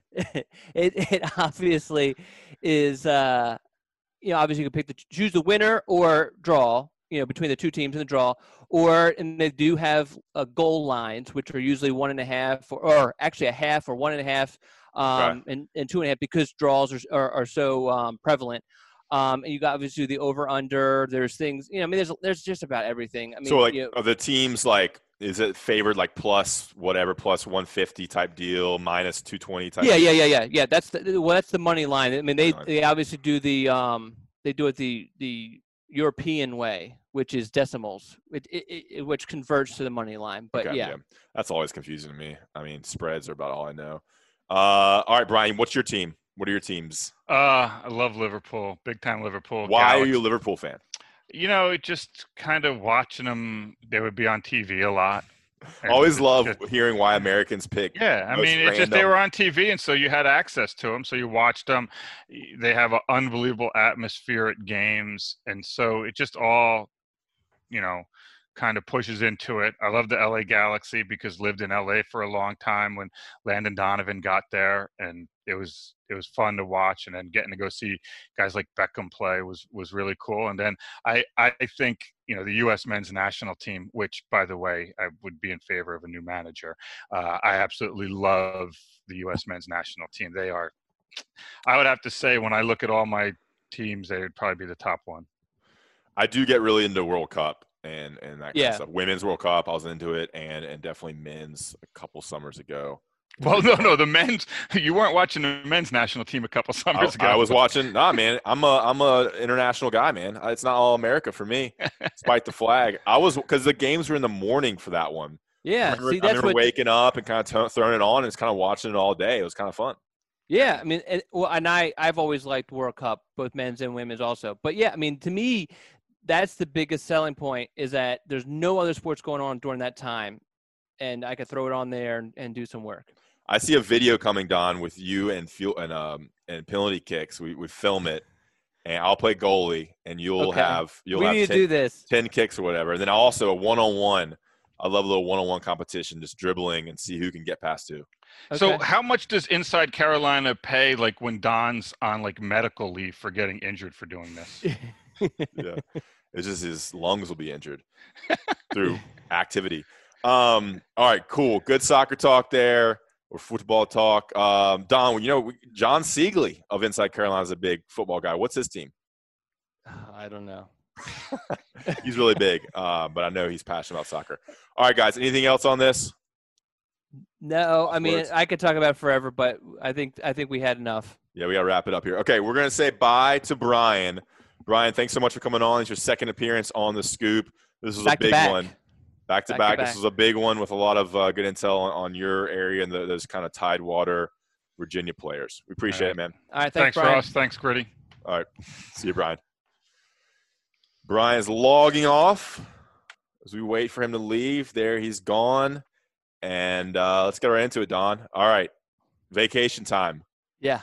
Speaker 5: it obviously is obviously you can choose the winner or draw between the two teams in the draw, and they do have goal lines which are usually 1.5 or actually a half or 1.5 and 2.5 because draws are so prevalent. And you got obviously the over under. There's things there's just about everything. I mean,
Speaker 3: So are the teams is it favored plus 150 type deal, minus 220 type?
Speaker 5: Yeah. That's the money line. I mean, they obviously do they do it the European way, which is decimals, which converts to the money line. But
Speaker 3: Okay,
Speaker 5: yeah.
Speaker 3: That's always confusing to me. I mean, spreads are about all I know. All right, Brian, what's your team? What are your teams?
Speaker 4: I love Liverpool, big time Liverpool.
Speaker 3: Why are
Speaker 4: Galaxy.
Speaker 3: you a Liverpool fan?
Speaker 4: Just kind of watching them. They would be on TV a lot.
Speaker 3: I always love hearing why Americans pick.
Speaker 4: Yeah, I mean, it's just they were on TV, and so you had access to them, so you watched them. They have an unbelievable atmosphere at games, and so it just all, kind of pushes into it. I love the LA Galaxy because lived in LA for a long time when Landon Donovan got there, and it was fun to watch. And then getting to go see guys like Beckham play was really cool. And then I think the U.S. men's national team, which by the way I would be in favor of a new manager. I absolutely love the U.S. men's national team. They are. I would have to say when I look at all my teams, they would probably be the top one.
Speaker 3: I do get really into World Cup and that kind
Speaker 5: Yeah.
Speaker 3: of stuff. Women's World Cup, I was into it, and definitely men's a couple summers ago.
Speaker 4: Well, no, the men's. You weren't watching the men's national team a couple summers ago.
Speaker 3: I was watching. Nah, man, I'm a international guy, man. It's not all America for me, despite the flag. I was because the games were in the morning for that one.
Speaker 5: Yeah.
Speaker 3: I remember waking up and kind of throwing it on and just kind of watching it all day. It was kind of fun.
Speaker 5: Yeah, I mean, and I've always liked World Cup, both men's and women's also. But yeah, I mean, to me, that's the biggest selling point is that there's no other sports going on during that time, and I could throw it on there and do some work.
Speaker 3: I see a video coming, Don, with you and penalty kicks. We film it, and I'll play goalie, and you'll have
Speaker 5: we need to do this
Speaker 3: 10 kicks or whatever, and then also a one-on-one. I love a little one-on-one competition, just dribbling and see who can get past who.
Speaker 5: Okay.
Speaker 4: So how much does Inside Carolina pay when Don's on medical leave for getting injured for doing this?
Speaker 3: Yeah. It's just his lungs will be injured through activity. All right, cool. Good soccer talk there or football talk. Don, John Siegley of Inside Carolina is a big football guy. What's his team?
Speaker 5: I don't know.
Speaker 3: He's really big, but I know he's passionate about soccer. All right, guys, anything else on this?
Speaker 5: No, I mean,
Speaker 3: Words.
Speaker 5: I could talk about it forever, but I think we had enough.
Speaker 3: Yeah, we got to wrap it up here. Okay, we're going to say bye to Brian. Brian, thanks so much for coming on. It's your second appearance on The Scoop. This was a big one. Back to back. This was a big one with a lot of good intel on your area and those kind of Tidewater Virginia players. We appreciate it, man.
Speaker 5: All right,
Speaker 4: Thanks,
Speaker 5: Brian.
Speaker 4: Ross. Thanks, Gritty.
Speaker 3: All right. See you, Brian. Brian's logging off as we wait for him to leave. There he's gone. And let's get right into it, Don. All right. Vacation time.
Speaker 5: Yeah.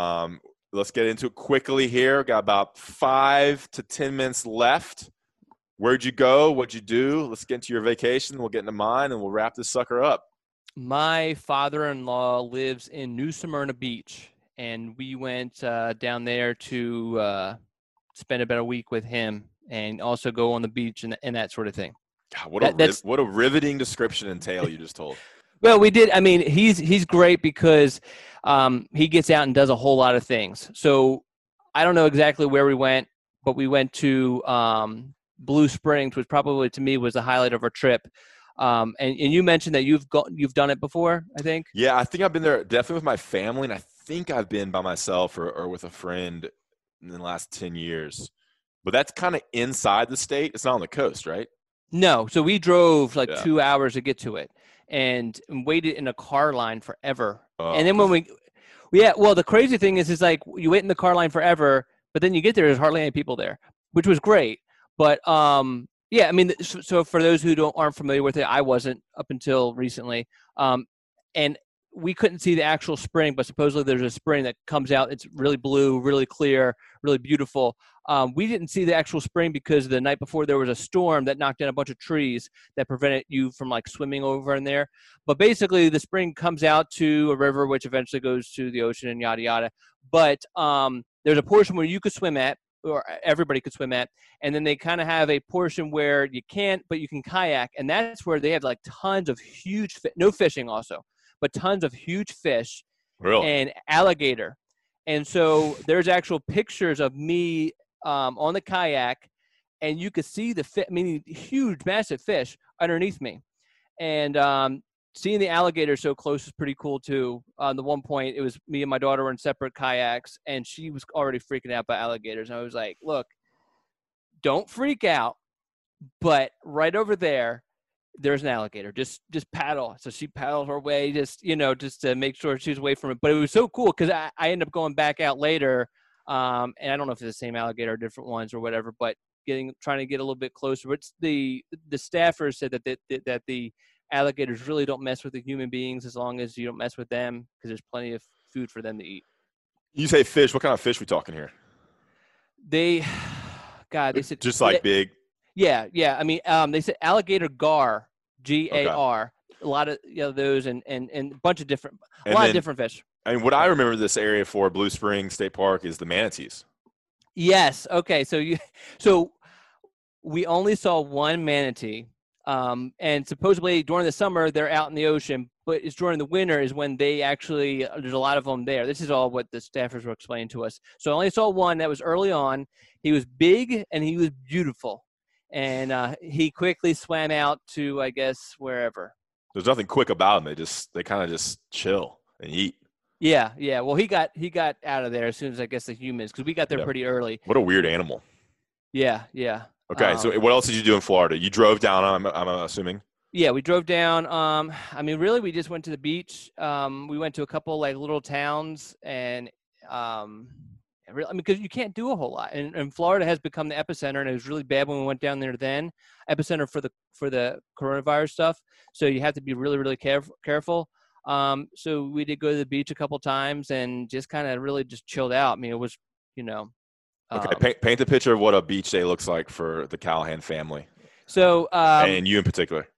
Speaker 3: Let's get into it quickly here. Got about 5 to 10 minutes left Where'd you go? What'd you do? Let's get into your vacation. We'll get into mine, and we'll wrap this sucker up.
Speaker 5: My father-in-law lives in New Smyrna Beach, and we went down there to spend about a week with him and also go on the beach and that sort of thing.
Speaker 3: God, what a riveting description and tale you just told.
Speaker 5: Well, we did. I mean, he's great because he gets out and does a whole lot of things. So I don't know exactly where we went, but we went to Blue Springs, which probably to me was the highlight of our trip. And you mentioned that you've done it before, I think.
Speaker 3: Yeah, I think I've been there definitely with my family, and I think I've been by myself or with a friend in the last 10 years. But that's kind of inside the state. It's not on the coast, right?
Speaker 5: No. So we drove 2 hours to get to it and waited in a car line forever. And then when the crazy thing is like you wait in the car line forever, but then you get there, there's hardly any people there, which was great. But yeah, I mean, so for those who aren't familiar with it, I wasn't up until recently, and we couldn't see the actual spring, but supposedly there's a spring that comes out. It's really blue, really clear, really beautiful. We didn't see the actual spring because the night before there was a storm that knocked down a bunch of trees that prevented you from swimming over in there. But basically the spring comes out to a river, which eventually goes to the ocean and yada, yada. But there's a portion where you could swim at, or everybody could swim at, and then they kind of have a portion where you can't, but you can kayak, and that's where they have tons of huge no fishing also, but tons of huge fish.
Speaker 3: Really?
Speaker 5: And alligator. And so there's actual pictures of me on the kayak, and you could see huge, massive fish underneath me. And seeing the alligator so close is pretty cool too. The one point, it was me and my daughter were in separate kayaks, and she was already freaking out by alligators. And I was like, look, don't freak out, but right over there's an alligator. Just paddle. So she paddled her way, just to make sure she's away from it. But it was so cool because I ended up going back out later, and I don't know if it's the same alligator or different ones or whatever, but trying to get a little bit closer. But the staffers said that the alligators really don't mess with the human beings as long as you don't mess with them, because there's plenty of food for them to eat.
Speaker 3: You say fish. What kind of fish we talking here?
Speaker 5: They said
Speaker 3: just big.
Speaker 5: Yeah. I mean, they said alligator gar, Gar. A lot of those and a bunch of different, a lot of different fish.
Speaker 3: I mean, what I remember this area for, Blue Springs State Park, is the manatees.
Speaker 5: Yes. Okay. So we only saw one manatee. And supposedly during the summer they're out in the ocean, but it's during the winter is when they actually, there's a lot of them there. This is all what the staffers were explaining to us. So I only saw one that was early on. He was big and he was beautiful. And he quickly swam out to, I guess, wherever.
Speaker 3: There's nothing quick about them. They kind of just chill and eat.
Speaker 5: Yeah. Well, he got out of there as soon as, I guess, the humans, because we got there pretty early.
Speaker 3: What a weird animal.
Speaker 5: Yeah.
Speaker 3: Okay, so what else did you do in Florida? You drove down, I'm assuming?
Speaker 5: Yeah, we drove down. I mean, really, we just went to the beach. We went to a couple little towns, and because you can't do a whole lot. And Florida has become the epicenter, and it was really bad when we went down there then. Epicenter for the coronavirus stuff. So you have to be really, really careful. So we did go to the beach a couple times and just kind of really just chilled out. I mean, it was,
Speaker 3: Okay, paint the picture of what a beach day looks like for the Callahan family.
Speaker 5: So,
Speaker 3: and you in particular.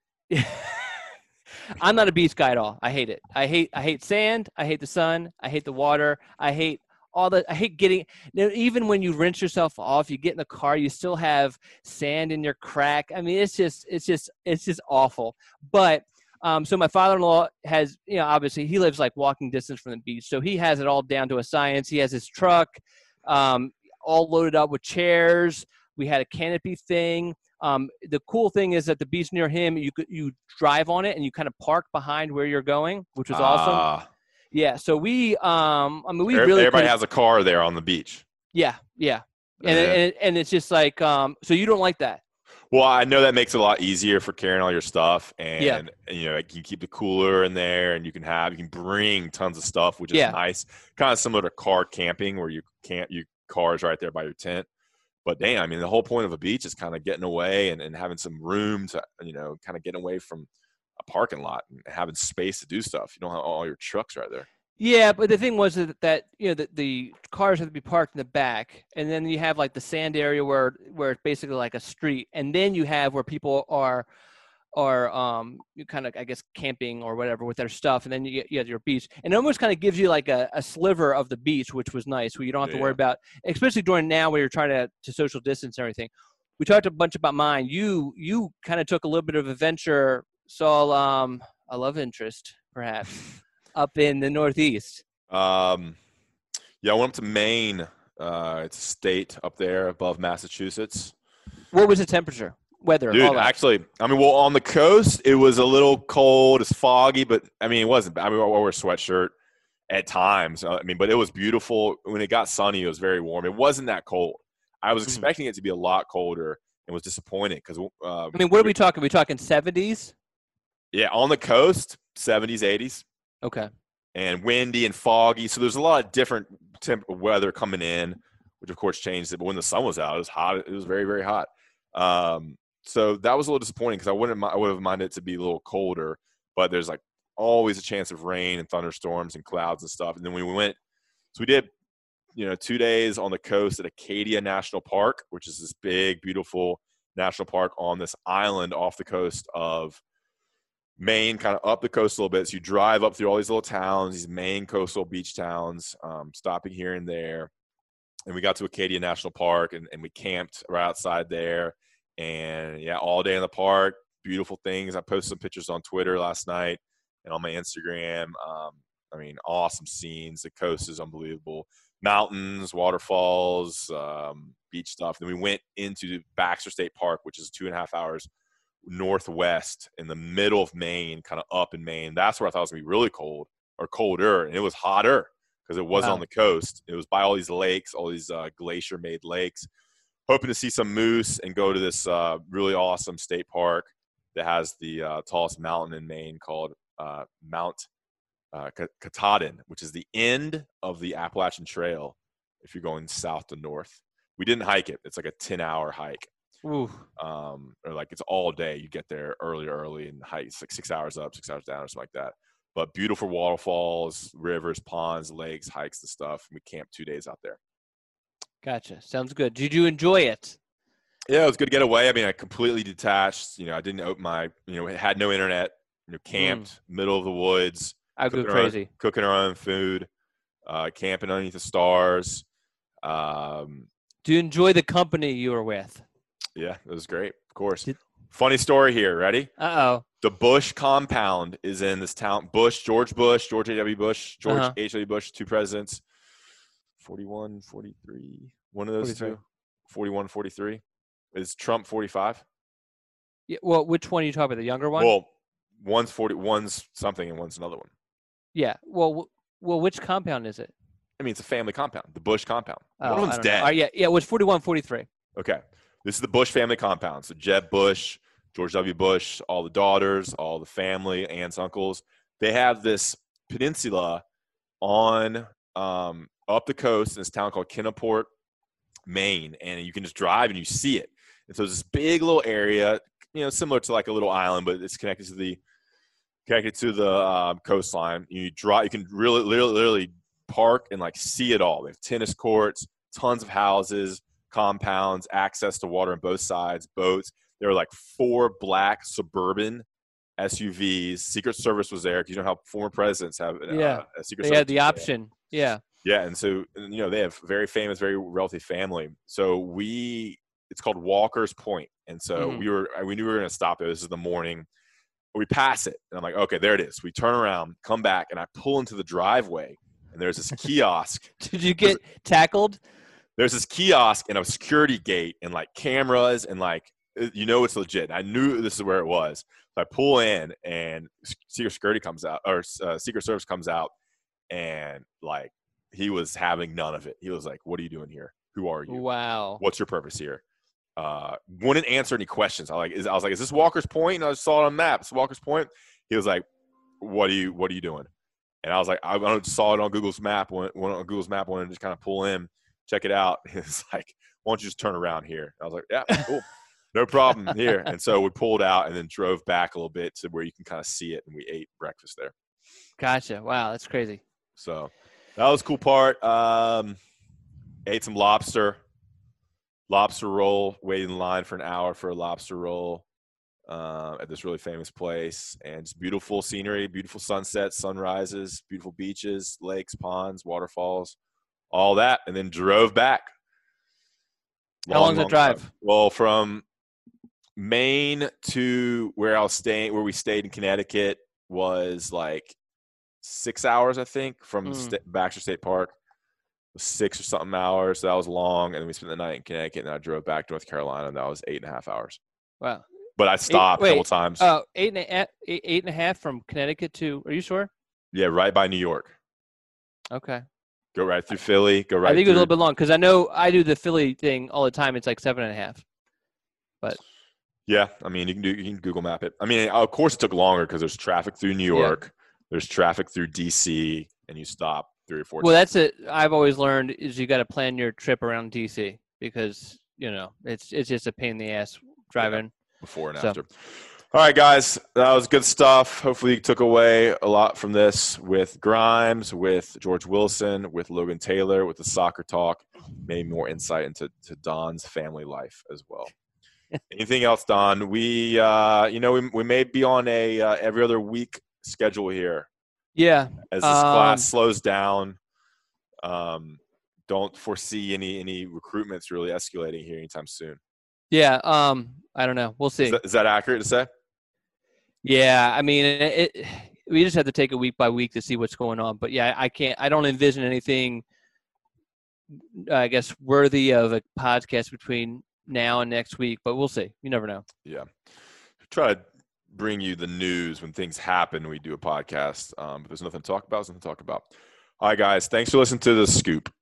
Speaker 5: I'm not a beach guy at all. I hate it. I hate sand. I hate the sun. I hate the water. I hate getting, even when you rinse yourself off, you get in the car, you still have sand in your crack. I mean, it's just awful. But so my father-in-law has, obviously he lives walking distance from the beach. So he has it all down to a science. He has his truck, all loaded up with chairs. We had a canopy thing. The cool thing is that the beach near him, you drive on it and you kind of park behind where you're going, which was awesome. Yeah. So we everybody
Speaker 3: has a car there on the beach.
Speaker 5: Yeah. And it's just so you don't like that.
Speaker 3: Well, I know that makes it a lot easier for carrying all your stuff, and you can keep the cooler in there, and you can bring tons of stuff, which is nice. Kind of similar to car camping, where your car's right there by your tent. But damn, I mean, the whole point of a beach is kind of getting away and having some room to, kind of getting away from a parking lot and having space to do stuff. You don't have all your trucks right there.
Speaker 5: Yeah, but the thing was that the cars have to be parked in the back, and then you have like the sand area where it's basically like a street, and then you have where people are you kind of, I guess, camping or whatever with their stuff, and then you have your beach, and it almost kind of gives you like a sliver of the beach, which was nice, where you don't have to worry about, especially during now where you're trying to social distance and everything. We talked a bunch about mine. You kind of took a little bit of a venture, saw a love interest perhaps up in the Northeast.
Speaker 3: Yeah, I went up to Maine. It's a state up there above Massachusetts.
Speaker 5: What was the temperature? Weather?
Speaker 3: Dude, actually, I mean, well, on the coast, it was a little cold. It's foggy, but, I mean, it wasn't bad. I mean, I wore a sweatshirt at times. I mean, but it was beautiful. When it got sunny, it was very warm. It wasn't that cold. I was expecting it to be a lot colder and was disappointed because
Speaker 5: I mean, what are we talking? Are we talking 70s?
Speaker 3: Yeah, on the coast, 70s, 80s.
Speaker 5: Okay.
Speaker 3: And windy and foggy. So there's a lot of different weather coming in, which, of course, changed it. But when the sun was out, it was hot. It was very, very hot. So that was a little disappointing because I would have minded it to be a little colder, but there's like always a chance of rain and thunderstorms and clouds and stuff. And then we went, so we did, 2 days on the coast at Acadia National Park, which is this big, beautiful national park on this island off the coast of Maine, kind of up the coast a little bit. So you drive up through all these little towns, these Maine coastal beach towns, stopping here and there. And we got to Acadia National Park and we camped right outside there. And yeah, all day in the park, beautiful things. I posted some pictures on Twitter last night and on my Instagram. I mean, awesome scenes. The coast is unbelievable. Mountains, waterfalls, beach stuff. Then we went into Baxter State Park, which is 2.5 hours northwest in the middle of Maine, kind of up in Maine. That's where I thought it was going to be really cold or colder. And it was hotter because it wasn't on the coast. It was by all these lakes, all these glacier-made lakes. Hoping to see some moose and go to this really awesome state park that has the tallest mountain in Maine called Mount Katahdin, which is the end of the Appalachian Trail if you're going south to north. We didn't hike it. It's like a 10-hour hike.
Speaker 5: Ooh.
Speaker 3: Or like it's all day. You get there early and hike. It's like 6 hours up, 6 hours down or something like that. But beautiful waterfalls, rivers, ponds, lakes, hikes and stuff. We camped 2 days out there.
Speaker 5: Gotcha. Sounds good. Did you enjoy it?
Speaker 3: Yeah, it was good to get away. I mean, I completely detached. I didn't open my, it had no internet. Camped, middle of the woods.
Speaker 5: I go crazy.
Speaker 3: Cooking our own food, camping underneath the stars.
Speaker 5: Do you enjoy the company you were with?
Speaker 3: Yeah, it was great. Of course. Funny story here. Ready?
Speaker 5: Uh-oh.
Speaker 3: The Bush compound is in this town. George H.W. Bush, H.W. Bush, 2 presidents. 41, 43. One of those
Speaker 5: 43.
Speaker 3: 2. 41, 43. Is Trump 45?
Speaker 5: Yeah. Well, which one are you talking about? The younger one?
Speaker 3: Well, one's 40, one's something, and one's another one.
Speaker 5: Yeah. Well, which compound is it?
Speaker 3: I mean, it's a family compound. The Bush compound.
Speaker 5: Oh,
Speaker 3: one of them's dead.
Speaker 5: Yeah. It was 41, 43.
Speaker 3: Okay. This is the Bush family compound. So Jeb Bush, George W. Bush, all the daughters, all the family, aunts, uncles. They have this peninsula on up the coast in this town called Kenneport, Maine, and you can just drive and you see it. And so it's this big little area, similar to like a little island, but it's connected to the coastline. You can really literally park and like see it all. They have tennis courts, tons of houses, compounds, access to water on both sides, boats. There were like 4 black Suburban SUVs. Secret Service was there because you know how former presidents have a Secret Service.
Speaker 5: They had the option. Yeah.
Speaker 3: Yeah, and so they have very famous, very wealthy family. So it's called Walker's Point, and so we knew we were going to stop there. This is the morning. We pass it, and I'm like, okay, there it is. We turn around, come back, and I pull into the driveway, and there's this kiosk.
Speaker 5: Did you get tackled?
Speaker 3: There's this kiosk and a security gate and like cameras and like it's legit. I knew this is where it was. So I pull in, and Secret Security comes out, or Secret Service comes out, and like. He was having none of it. He was like, "What are you doing here? Who are you?
Speaker 5: Wow.
Speaker 3: What's your purpose here?" Wouldn't answer any questions. I was like, "Is this Walker's Point?" And I just saw it on the map. It's Walker's Point. He was like, "What are you doing?" And I was like, "I saw it on Google's map. Went on Google's map. Wanted to just kind of pull in, check it out." It's like, "Why don't you just turn around here?" I was like, "Yeah, cool, no problem here." And so we pulled out and then drove back a little bit to where you can kind of see it, and we ate breakfast there.
Speaker 5: Gotcha. Wow, that's crazy.
Speaker 3: So that was a cool part. Ate some lobster roll, waited in line for an hour for a lobster roll at this really famous place. And just beautiful scenery, beautiful sunsets, sunrises, beautiful beaches, lakes, ponds, waterfalls, all that. And then drove back.
Speaker 5: How long is the drive?
Speaker 3: Well, from Maine to where we stayed in Connecticut was like 6 hours, I think, from Baxter State Park. 6 or something hours. So that was long. And then we spent the night in Connecticut, and I drove back to North Carolina, and that was 8.5 hours.
Speaker 5: Wow.
Speaker 3: But I stopped a couple times.
Speaker 5: Oh, 8.5 from Connecticut to, are you sure?
Speaker 3: Yeah, right by New York.
Speaker 5: Okay.
Speaker 3: Go right through Philly. Go right.
Speaker 5: I think it was a little bit long because I know I do the Philly thing all the time. It's like 7.5. But
Speaker 3: yeah, I mean, you can Google Map it. I mean, of course, it took longer because there's traffic through New York, there's traffic through DC, and you stop 3 or 4 times.
Speaker 5: Well, that's it. I've always learned is you got to plan your trip around DC because it's just a pain in the ass driving
Speaker 3: before and after. All right, guys, that was good stuff. Hopefully you took away a lot from this with Grimes, with George Wilson, with Logan Taylor, with the soccer talk, maybe more insight into Don's family life as well. Anything else, Don? We may be on a every other week schedule here.
Speaker 5: Yeah.
Speaker 3: As this class slows down, don't foresee any recruitments really escalating here anytime soon. Yeah.
Speaker 5: I don't know. We'll see.
Speaker 3: Is that accurate to say?
Speaker 5: Yeah, I mean, we just have to take it week by week to see what's going on. But yeah, I don't envision anything, I guess, worthy of a podcast between now and next week. But we'll see. You never know.
Speaker 3: Yeah, try to bring you the news when things happen. We do a podcast, but there's nothing to talk about. There's nothing to talk about. All right, guys. Thanks for listening to The Scoop.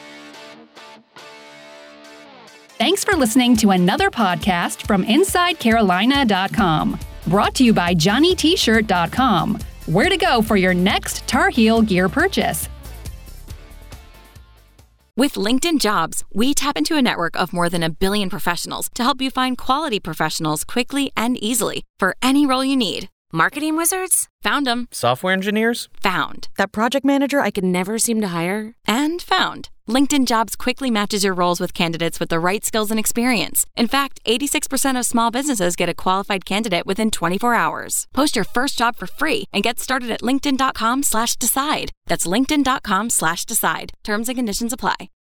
Speaker 2: Thanks for listening to another podcast from InsideCarolina.com. Brought to you by JohnnyT-Shirt.com. Where to go for your next Tar Heel gear purchase.
Speaker 8: With LinkedIn Jobs, we tap into a network of more than 1 billion professionals to help you find quality professionals quickly and easily for any role you need. Marketing wizards? Found them.
Speaker 9: Software engineers?
Speaker 8: Found.
Speaker 9: That project manager I could never seem to hire?
Speaker 8: And found. LinkedIn Jobs quickly matches your roles with candidates with the right skills and experience. In fact, 86% of small businesses get a qualified candidate within 24 hours. Post your first job for free and get started at linkedin.com/decide. That's linkedin.com/decide. Terms and conditions apply.